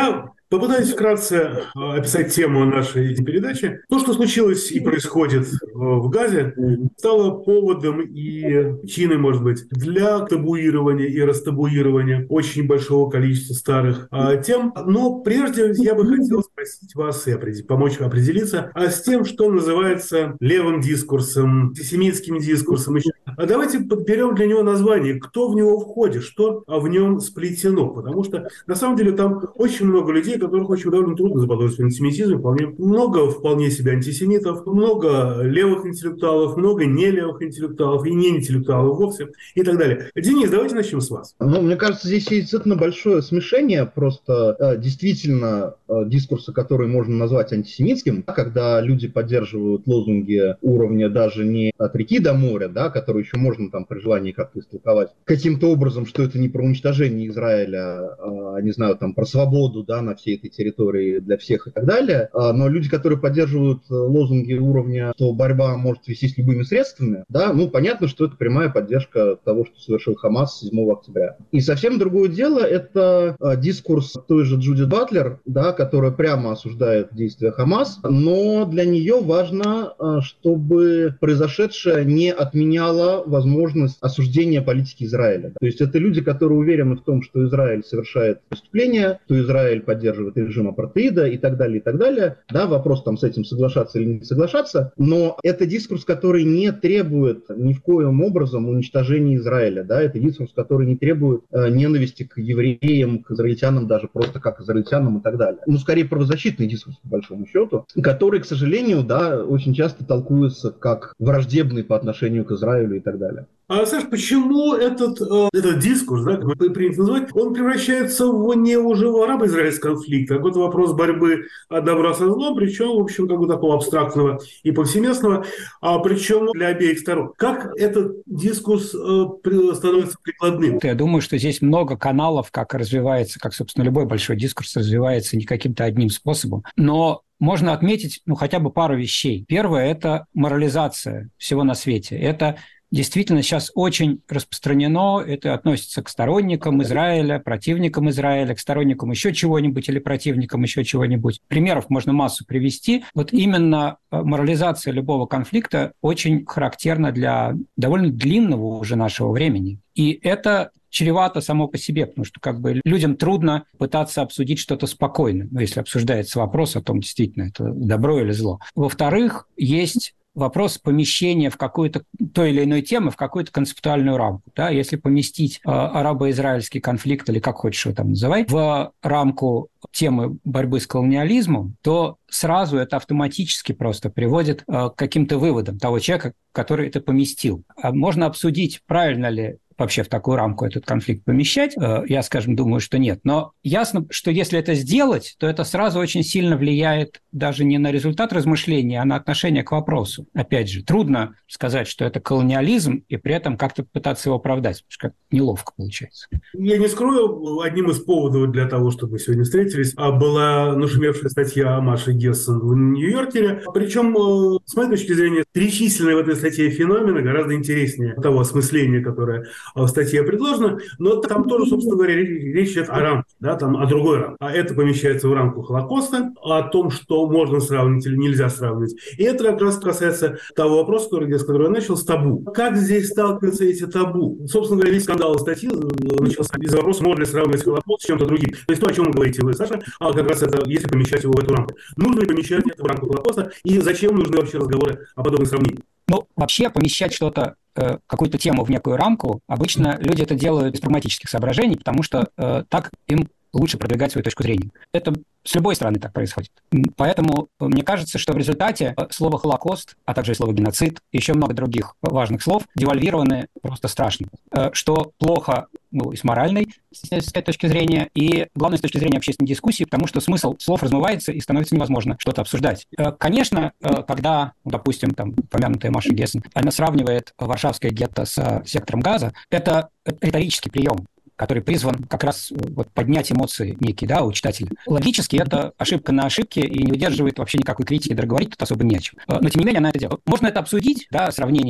Попытаюсь вкратце описать тему нашей передачи. То, что случилось и происходит в Газе, стало поводом и причиной, может быть, для табуирования и растабуирования очень большого количества старых тем. Но прежде я бы хотел спросить вас и помочь определиться с тем, что называется левым дискурсом, антисемитским дискурсом. Давайте подберем для него название, кто в него входит, что в нем сплетено. Потому что, на самом деле, там очень много людей, которых очень довольно трудно заподозрить в антисемитизме. Много вполне себе антисемитов, много левых интеллектуалов, много нелевых интеллектуалов и не интеллектуалов вовсе и так далее. Денис, давайте начнем с вас. Мне кажется, здесь есть действительно большое смешение просто действительно дискурса, который можно назвать антисемитским, когда люди поддерживают лозунги уровня даже не от реки до моря, да, который еще можно там при желании как-то истолковать каким-то образом, что это не про уничтожение Израиля, не знаю, там про свободу, да, на всей этой территории для всех и так далее. Но люди, которые поддерживают лозунги уровня, что борьба может вестись любыми средствами, да, понятно, что это прямая поддержка того, что совершил Хамас 7 октября. И совсем другое дело — это дискурс той же Джудит Батлер, да, которая прямо осуждает действия Хамас, но для нее важно, чтобы произошедшее не отменяло возможность осуждения политики Израиля. То есть это люди, которые уверены в том, что Израиль совершает преступления, что Израиль поддерживает режим апартеида и так далее, и так далее. Да, вопрос там с этим соглашаться или не соглашаться, но это дискурс, который не требует ни в коем образом уничтожения Израиля. Да, это дискурс, который не требует ненависти к евреям, к израильтянам, даже просто как израильтянам и так далее. Скорее правозащитный дискурс, по большому счету, который, к сожалению, да, очень часто толкуется как враждебный по отношению к Израилю и так далее. Саш, почему этот дискурс, да, как принято называть, он превращается не уже в арабо-израильский конфликт, а какой-то вопрос борьбы добра со злом, причем, в общем, как бы такого абстрактного и повсеместного, причем для обеих сторон. Как этот дискурс становится прикладным? Я думаю, что здесь много каналов, как развивается, как, собственно, любой большой дискурс развивается не каким-то одним способом, но можно отметить хотя бы пару вещей. Первое – это морализация всего на свете. Это действительно сейчас очень распространено, это относится к сторонникам Израиля, противникам Израиля, к сторонникам еще чего-нибудь или противникам еще чего-нибудь. Примеров можно массу привести. Вот именно морализация любого конфликта очень характерна для довольно длинного уже нашего времени. И это чревато само по себе, потому что людям трудно пытаться обсудить что-то спокойно, если обсуждается вопрос о том, действительно, это добро или зло. Во-вторых, есть вопрос помещения в какую-то той или иной темы в какую-то концептуальную рамку. Да? Если поместить арабо-израильский конфликт, или как хочешь его там называй, в рамку темы борьбы с колониализмом, то сразу это автоматически просто приводит к каким-то выводам того человека, который это поместил. Можно обсудить, правильно ли вообще в такую рамку этот конфликт помещать. Я, скажем, думаю, что нет. Но ясно, что если это сделать, то это сразу очень сильно влияет даже не на результат размышления, а на отношение к вопросу. Опять же, трудно сказать, что это колониализм, и при этом как-то пытаться его оправдать, потому что как неловко получается. Я не скрою, одним из поводов для того, чтобы мы сегодня встретились, была нашумевшая статья Маши Гессен в Нью-Йоркере. Причем, с моей точки зрения, перечисленные в этой статье феномены гораздо интереснее того осмысления, которое в статье предложено, но там тоже, собственно говоря, речь идет о рамке, да, там о другой рамке. А это помещается в рамку Холокоста, о том, что можно сравнить или нельзя сравнивать. И это как раз касается того вопроса, с которого я начал, с табу. Как здесь сталкиваются эти табу? Собственно говоря, весь скандал статьи начался из вопроса, можно ли сравнивать Холокост с чем-то другим. То есть то, о чем вы говорите вы, Саша, как раз это, если помещать его в эту рамку. Нужно ли помещать это в рамку Холокоста, и зачем нужны вообще разговоры о подобных сравнениях? Вообще помещать что-то, какую-то тему в некую рамку, обычно люди это делают без прагматических соображений, потому что так им лучше продвигать свою точку зрения. Это с любой стороны так происходит. Поэтому мне кажется, что в результате слово «Холокост», а также и слово «геноцид», и еще много других важных слов девальвированы просто страшно. Что плохо и с моральной с этой точки зрения, и главное с точки зрения общественной дискуссии, потому что смысл слов размывается и становится невозможно что-то обсуждать. Конечно, когда, допустим, там упомянутая Маша Гессен, она сравнивает Варшавское гетто с сектором Газа, это риторический прием, который призван как раз поднять эмоции некие, да, у читателя. Логически это ошибка на ошибке и не выдерживает вообще никакой критики, даже говорить тут особо не о чем. Но тем не менее она это делает. Можно это обсудить, да, сравнение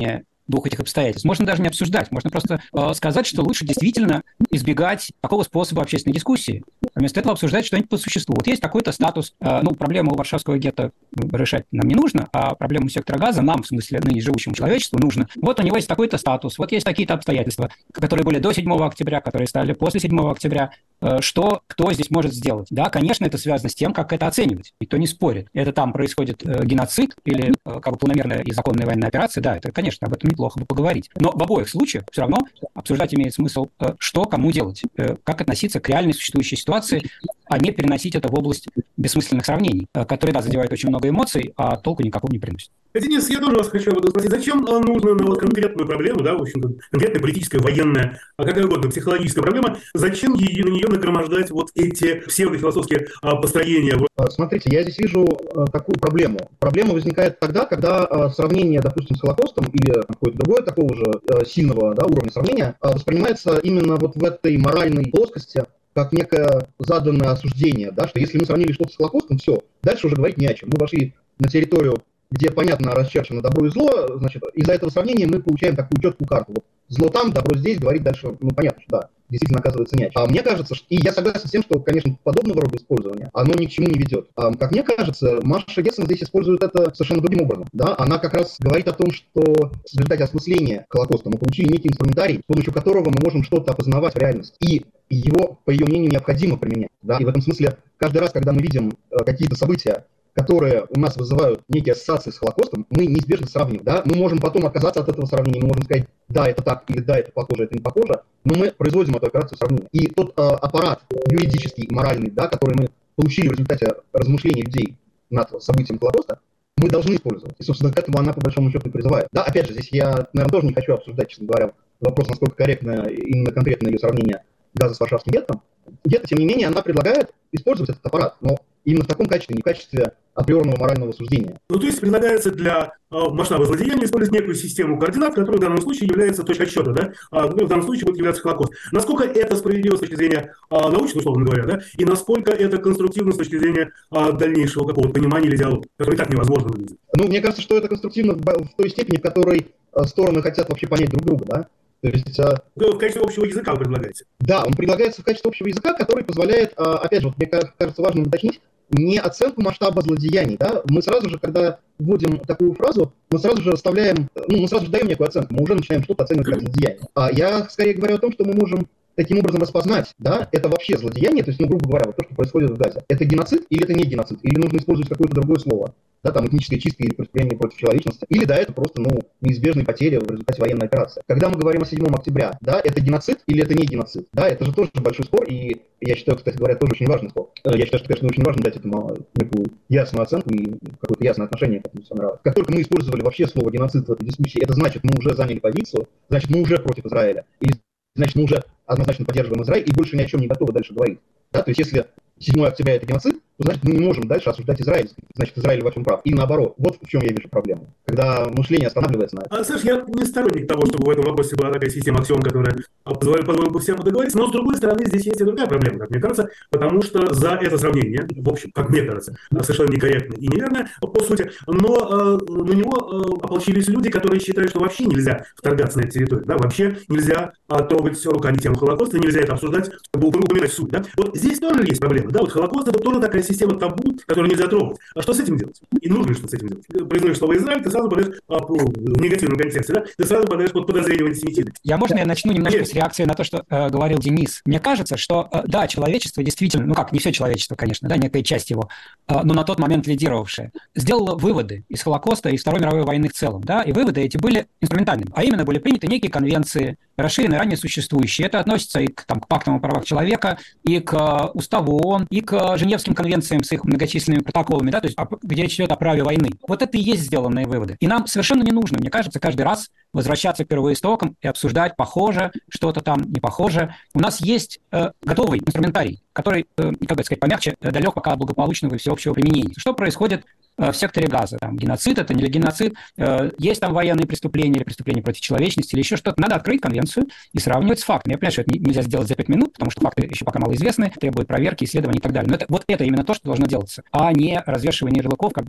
двух этих обстоятельств можно даже не обсуждать. Можно просто сказать, что лучше действительно избегать такого способа общественной дискуссии. Вместо этого обсуждать что-нибудь по существу. Вот есть такой-то статус. Проблему Варшавского гетто решать нам не нужно, а проблему сектора Газа нам, в смысле ныне живущему человечеству, нужно. Вот у него есть такой-то статус, вот есть такие-то обстоятельства, которые были до 7 октября, которые стали после 7 октября. Что кто здесь может сделать? Да, конечно, это связано с тем, как это оценивать. Никто не спорит. Это там происходит геноцид или как бы планомерная и законная военная операция. Да, это, конечно, об этом неплохо бы поговорить. Но в обоих случаях все равно обсуждать имеет смысл, что кому делать, как относиться к реальной существующей ситуации, а не переносить это в область бессмысленных сравнений, которые, да, задевают очень много эмоций, а толку никакого не приносят. Денис, я тоже вас хочу об этом спросить. Зачем нужно на вот конкретную проблему, да, в общем-то, конкретная политическая, военная, какая угодно, психологическая проблема, зачем на нее нагромождать вот эти псевдофилософские построения? Смотрите, я здесь вижу такую проблему. Проблема возникает тогда, когда сравнение, допустим, с Холокостом или какое-то другое такого же сильного, да, уровня сравнения воспринимается именно вот в этой моральной плоскости как некое заданное осуждение, да, что если мы сравнили что-то с Холокостом, все, дальше уже говорить не о чем. Мы вошли на территорию, где понятно расчерчено добро и зло, значит, из-за этого сравнения мы получаем такую четкую карту. Вот зло там, добро здесь, говорить дальше, понятно, что да, действительно оказывается не о чем. А мне кажется, и я согласен с тем, что, конечно, подобного рода использование, оно ни к чему не ведет. Как мне кажется, Маша Гессен здесь использует это совершенно другим образом. Да? Она как раз говорит о том, что в результате осмысления Холокоста мы получили некий инструментарий, с помощью которого мы можем что-то опознавать в реальности. И его, по ее мнению, необходимо применять. Да? И в этом смысле, каждый раз, когда мы видим какие-то события, которые у нас вызывают некие ассоциации с Холокостом, мы неизбежно сравниваем. Да? Мы можем потом отказаться от этого сравнения, мы можем сказать, да, это так, или да, это похоже, это не похоже, но мы производим эту операцию сравнения. И тот аппарат юридический, моральный, да, который мы получили в результате размышлений людей над событием Холокоста, мы должны использовать. И, собственно, к этому она, по большому счету, призывает. Да, опять же, здесь я, наверное, тоже не хочу обсуждать, честно говоря, вопрос, насколько корректно именно конкретно ее сравнение Газа с Варшавским гетто. Где-то, тем не менее, она предлагает использовать этот аппарат, но именно в таком качестве, не в качестве априорного морального суждения. То есть предлагается для масштаба злодеяния использовать некую систему координат, которая в данном случае является точкой отсчета, да? В данном случае будет являться Холокост. Насколько это справедливо с точки зрения научной, условно говоря, да? И насколько это конструктивно с точки зрения дальнейшего какого-то понимания или диалога, который и так невозможно выглядит? Мне кажется, что это конструктивно в той степени, в которой стороны хотят вообще понять друг друга, да? То есть, в качестве общего языка вы предлагаете? Да, он предлагается в качестве общего языка, который позволяет, опять же, мне кажется важным уточнить, не оценку масштаба злодеяний. Да? Мы сразу же, когда вводим такую фразу, мы сразу же даем некую оценку, мы уже начинаем что-то оценивать как злодеяние. Я скорее говорю о том, что мы можем таким образом распознать, да, это вообще злодеяние, то есть, грубо говоря, вот то, что происходит в Газе. Это геноцид или это не геноцид? Или нужно использовать какое-то другое слово? Да, там этническая чистка или преступление против человечности. Или, да, это просто, неизбежные потери в результате военной операции. Когда мы говорим о 7 октября, да, это геноцид или это не геноцид? Да, это же тоже большой спор, и я считаю, кстати говоря, тоже очень важный спор. Я считаю, что, конечно, очень важно дать этому некую ясную оценку и какое-то ясное отношение к этому самому. Как только мы использовали вообще слово геноцид в этой дискуссии, это значит, мы уже заняли позицию, значит, мы уже против Израиля. Или значит, мы уже однозначно поддерживаем Израиль и больше ни о чем не готовы дальше говорить. Да? То есть, если 7 октября это геноцид, то значит, мы не можем дальше осуждать Израиль. Значит, Израиль во всем прав. И наоборот. Вот в чем я вижу проблему. Когда мышление останавливается на это. Саш, я не сторонник того, чтобы в этом вопросе была такая система аксиом, которая позволяет по всем договориться. Но, с другой стороны, здесь есть и другая проблема, как мне кажется, потому что за это сравнение, в общем, как мне кажется, совершенно некорректно и неверно, по сути, но на него ополчились люди, которые считают, что вообще нельзя вторгаться на эту территорию. Да? Вообще нельзя трогать руками тему Холокоста, нельзя это обсуждать, упоминать суть. Да? Вот здесь тоже есть проблема. Да? Вот Холокост — это тоже такая система табу, которую нельзя трогать. А что с этим делать? И нужно что с этим делать? Произносишь слово «Израиль», ты сразу подаешь в негативном контексте, да? Ты сразу подаешь под подозрение в антисемитизме. Я начну немножко с реакции на то, что говорил Денис. Мне кажется, что, да, человечество действительно, не все человечество, конечно, да, некая часть его, но на тот момент лидировавшая, сделало выводы из Холокоста и Второй мировой войны в целом, да, и выводы эти были инструментальными, а именно были приняты некие конвенции, расширенные, ранее существующие. Это относится и к пактам о правах человека, и к Уставу ООН, и к Женевским конвенциям с их многочисленными протоколами, да, то есть где речь идет о праве войны. Вот это и есть сделанные выводы. И нам совершенно не нужно, мне кажется, каждый раз возвращаться к первоистокам и обсуждать, похоже, что-то там не похоже. У нас есть готовый инструментарий, который, помягче, далек пока от благополучного и всеобщего применения. Что происходит в секторе Газа? Там геноцид, это не геноцид, есть там военные преступления или преступления против человечности или еще что-то. Надо открыть конвенцию и сравнивать с фактами. Я понимаю, что это нельзя сделать за 5 минут, потому что факты еще пока малоизвестны, требуют проверки, исследований и так далее. Но это именно то, что должно делаться, а не развешивание ярлыков,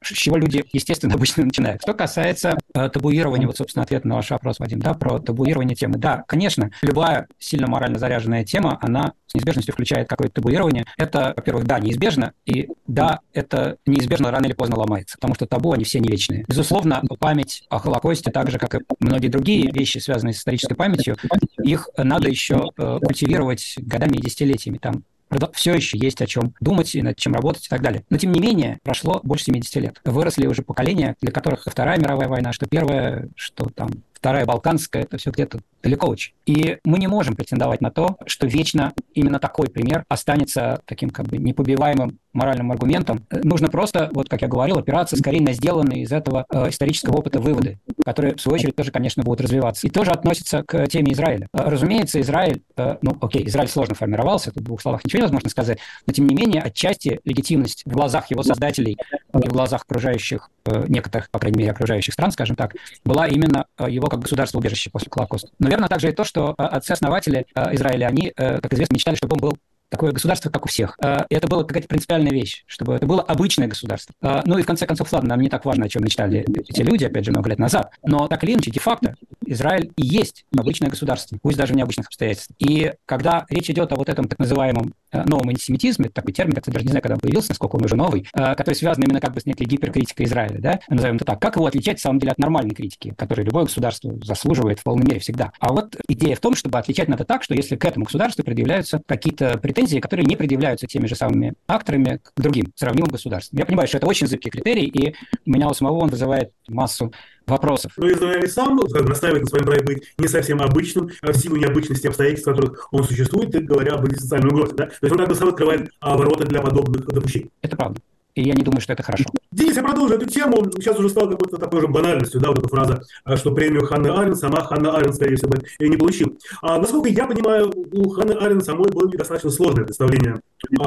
с чего люди, естественно, обычно начинают. Что касается табуирования, вот, собственно, ответ на ваш вопрос, Вадим, да, про табуирование темы. Да, конечно, любая сильно морально заряженная тема, она с неизбежностью включает какое-то табуирование. Это, во-первых, да, неизбежно, и да, это неизбежно рано или поздно ломается, потому что табу, они все не вечные. Безусловно, память о Холокосте, так же, как и многие другие вещи, связанные с исторической памятью, их надо еще культивировать годами и десятилетиями. Там все еще есть о чем думать и над чем работать и так далее. Но, тем не менее, прошло больше 70 лет. Выросли уже поколения, для которых Вторая мировая война, что Первая, что там Вторая Балканская, это все где-то далеко очень. И мы не можем претендовать на то, что вечно именно такой пример останется таким как бы непобиваемым моральным аргументом. Нужно просто, вот как я говорил, опираться скорее на сделанные из этого исторического опыта выводы, которые, в свою очередь, тоже, конечно, будут развиваться. И тоже относятся к теме Израиля. Разумеется, Израиль, Израиль сложно формировался, тут в двух словах ничего невозможно сказать, но, тем не менее, отчасти легитимность в глазах его создателей и в глазах окружающих, некоторых, по крайней мере, окружающих стран, скажем так, была именно его как государство-убежище после Холокоста. Наверное, также и то, что отцы-основатели Израиля, они, как известно, мечтали, чтобы он был такое государство, как у всех. И это была какая-то принципиальная вещь, чтобы это было обычное государство. Ну и в конце концов, ладно, нам не так важно, о чем мечтали эти люди, опять же, много лет назад, но так или иначе, де-факто, Израиль и есть обычное государство, пусть даже в необычных обстоятельствах. И когда речь идет о вот этом так называемом новом антисемитизме, это такой термин, я даже не знаю, когда он появился, насколько он уже новый, который связан именно как бы с некой гиперкритикой Израиля, да, назовем это так. Как его отличать, на самом деле, от нормальной критики, которую любое государство заслуживает в полной мере всегда? А вот идея в том, чтобы отличать надо так, что если к этому государству предъявляются какие-то претензии, которые не предъявляются теми же самыми акторами к другим сравнимым государствам. Я понимаю, что это очень зыбкий критерий, и у меня у самого он вызывает массу вопросов. Но Израиль сам настаивает на своем праве быть не совсем обычным, в силу необычности обстоятельств, в которых он существует, говоря об социальной угрозе. Да? То есть он как бы сам открывает ворота для подобных допущений. Это правда. И я не думаю, что это хорошо. Денис, я продолжу эту тему. Сейчас уже стало какой-то такой же банальностью, да, вот эта фраза, что премию Ханны Аренд сама Ханна Аренд, скорее всего, не получила. Насколько я понимаю, у Ханны Аренд самой было достаточно сложное представление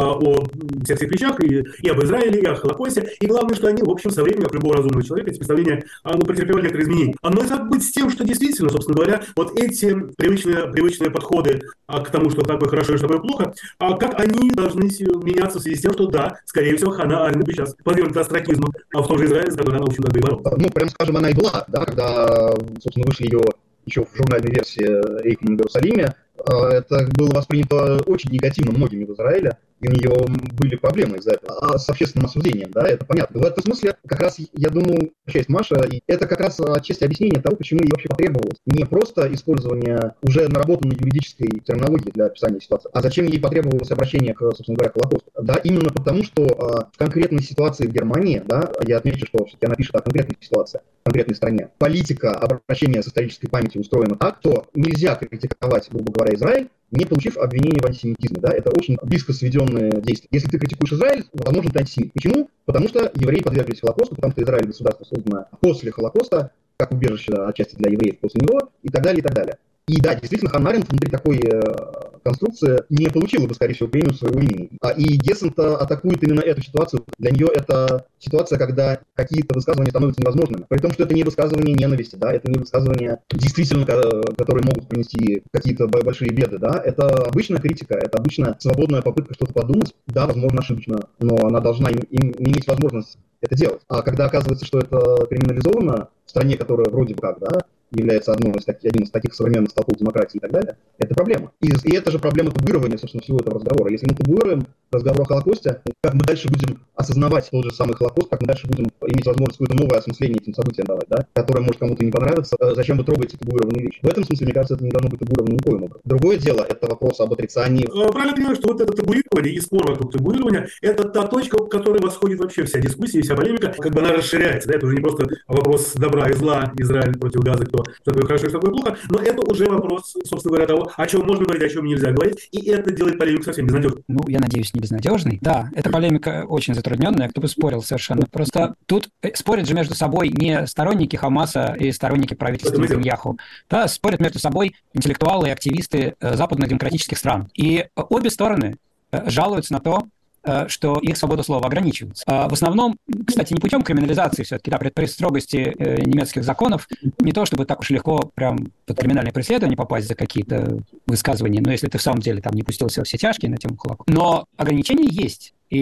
о всех этих вещах, и об Израиле, и о Холокосте. И главное, что они, в общем, со временем, как любого разумного человека, эти представления претерпевали некоторые изменения. Но это быть с тем, что действительно, собственно говоря, вот эти привычные подходы к тому, что такое хорошо и что такое плохо, как они должны меняться в связи с тем, что да, скорее всего, Ханна Аренд бы сейчас подвергнута остракизму, в том же Израиле, с которой она, в общем, как бы и боролась. Ну, прям скажем, она и была, да, когда, собственно, вышли ее еще в журнальной версии «Эйфель в Иерусалиме», это было воспринято очень негативно многими в Израиле, и у нее были проблемы из-за этого. С общественным осуждением, да, это понятно. В этом смысле, как раз, я думаю, часть Маша, и это как раз отчасти объяснение того, почему ей вообще потребовалось не просто использование уже наработанной юридической терминологии для описания ситуации, а зачем ей потребовалось обращение к, собственно говоря, Холокосту. Да, именно потому, что в конкретной ситуации в Германии, да, я отмечу, что все-таки она пишет о конкретной ситуации, в конкретной стране, политика обращения с исторической памятью устроена так, что нельзя критиковать, грубо говоря, Израиль, не получив обвинения в антисемитизме. Да? Это очень близко сведенные действия. Если ты критикуешь Израиль, возможно, ты антисемит. Почему? Потому что евреи подверглись Холокосту, потому что Израиль государство создано после Холокоста, как убежище отчасти для евреев после него, и так далее, и так далее. И да, действительно, Ханна Аренд внутри такой конструкции не получила бы, скорее всего, премию своего имени. И Гессент атакует именно эту ситуацию. Для нее это ситуация, когда какие-то высказывания становятся невозможными. При том, что это не высказывание ненависти, да, это не высказывания действительно, которые могут принести какие-то большие беды, да. Это обычная критика, это обычная свободная попытка что-то подумать. Да, возможно, ошибочно, но она должна иметь возможность это делать. А когда оказывается, что это криминализовано в стране, которая вроде бы как, да, является одним из таких современных столпов демократии и так далее, это проблема. И это же проблема табуирования, собственно, всего этого разговора. Если мы табуируем разговор о Холокосте, как мы дальше будем осознавать тот же самый Холокост, как мы дальше будем иметь возможность какое-то новое осмысление этим событиям давать, да, которое может кому-то не понравиться, зачем вы трогаете табуированные вещи. В этом смысле, мне кажется, это не должно быть табуировано никоим образом. Другое дело, это вопрос об отрицании. Правильно понимаю, что вот это табуирование и спор вокруг табуирования, это та точка, к которой восходит вообще вся дискуссия, вся полемика, как бы она расширяется, да, это уже не просто вопрос добра и зла, Израиль против Газы, что такое хорошо и что такое плохо, но это уже вопрос, собственно говоря, того, о чем можно говорить, о чем нельзя говорить, и это делает полемику совсем безнадежной. Ну, я надеюсь, не безнадежной. Да, эта полемика очень затрудненная, кто бы спорил совершенно. Просто тут спорят же между собой не сторонники Хамаса и сторонники правительства Нетаньяху. Да, спорят между собой интеллектуалы и активисты западно-демократических стран. И обе стороны жалуются на то, что их свобода слова ограничивается. В основном, кстати, не путем криминализации все-таки, да, при строгости немецких законов, не то чтобы так уж легко прям под криминальное преследование попасть за какие-то высказывания, но если ты в самом деле там не пустился во все тяжкие на тему Холокоста. Но ограничения есть. И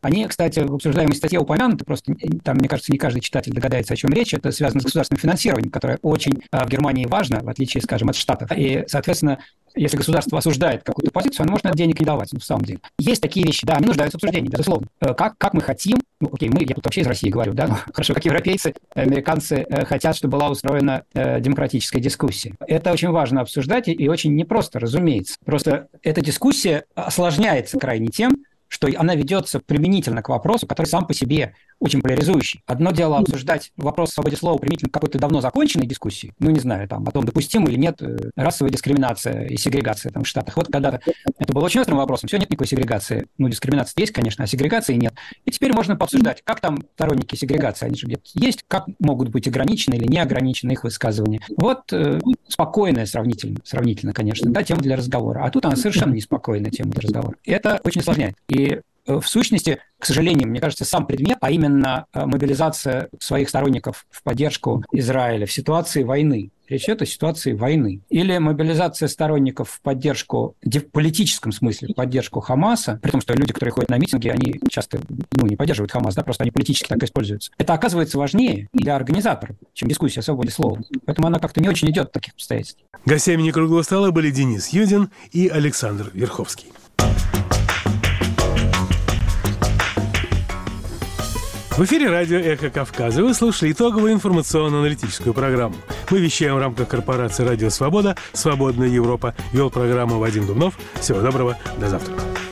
Они, кстати, в обсуждаемой статье упомянуты, просто там, мне кажется, не каждый читатель догадается, о чем речь. Это связано с государственным финансированием, которое очень в Германии важно, в отличие, скажем, от Штатов. И, соответственно, если государство осуждает какую-то позицию, оно может денег не давать, в самом деле. Есть такие вещи, да, они нуждаются в обсуждении, безусловно. Как мы хотим, я тут вообще из России говорю, да, хорошо, как европейцы, американцы хотят, чтобы была устроена демократическая дискуссия. Это очень важно обсуждать и очень непросто, разумеется. Просто эта дискуссия осложняется крайне тем, что она ведется применительно к вопросу, который сам по себе очень поляризующий. Одно дело обсуждать вопрос о свободе слова применительно к какой-то давно законченной дискуссии, не знаю, там, о том, допустима или нет расовая дискриминация и сегрегация там, в Штатах. Вот когда-то это было очень острым вопросом. Все, нет никакой сегрегации. Дискриминация есть, конечно, а сегрегации нет. И теперь можно пообсуждать, как там сторонники сегрегации, они же где-то есть, как могут быть ограничены или не ограничены их высказывания. Вот спокойная сравнительно, конечно, да, тема для разговора. А тут она совершенно неспокойная тема для разговора. И это очень осложняет. И в сущности, к сожалению, мне кажется, сам предмет, а именно мобилизация своих сторонников в поддержку Израиля в ситуации войны. Речь идет о ситуации войны. Или мобилизация сторонников в поддержку, в политическом смысле, в поддержку Хамаса, при том, что люди, которые ходят на митинги, они часто не поддерживают Хамас, да, просто они политически так используются. Это оказывается важнее для организаторов, чем дискуссия о свободе слова. Поэтому она как-то не очень идет в таких обстоятельствах. Гостями круглого стола были Денис Юдин и Александр Верховский. В эфире радио «Эхо Кавказа». Вы слушали итоговую информационно-аналитическую программу. Мы вещаем в рамках корпорации «Радио Свобода», «Свободная Европа». Вел программу Вадим Дубнов. Всего доброго, до завтра.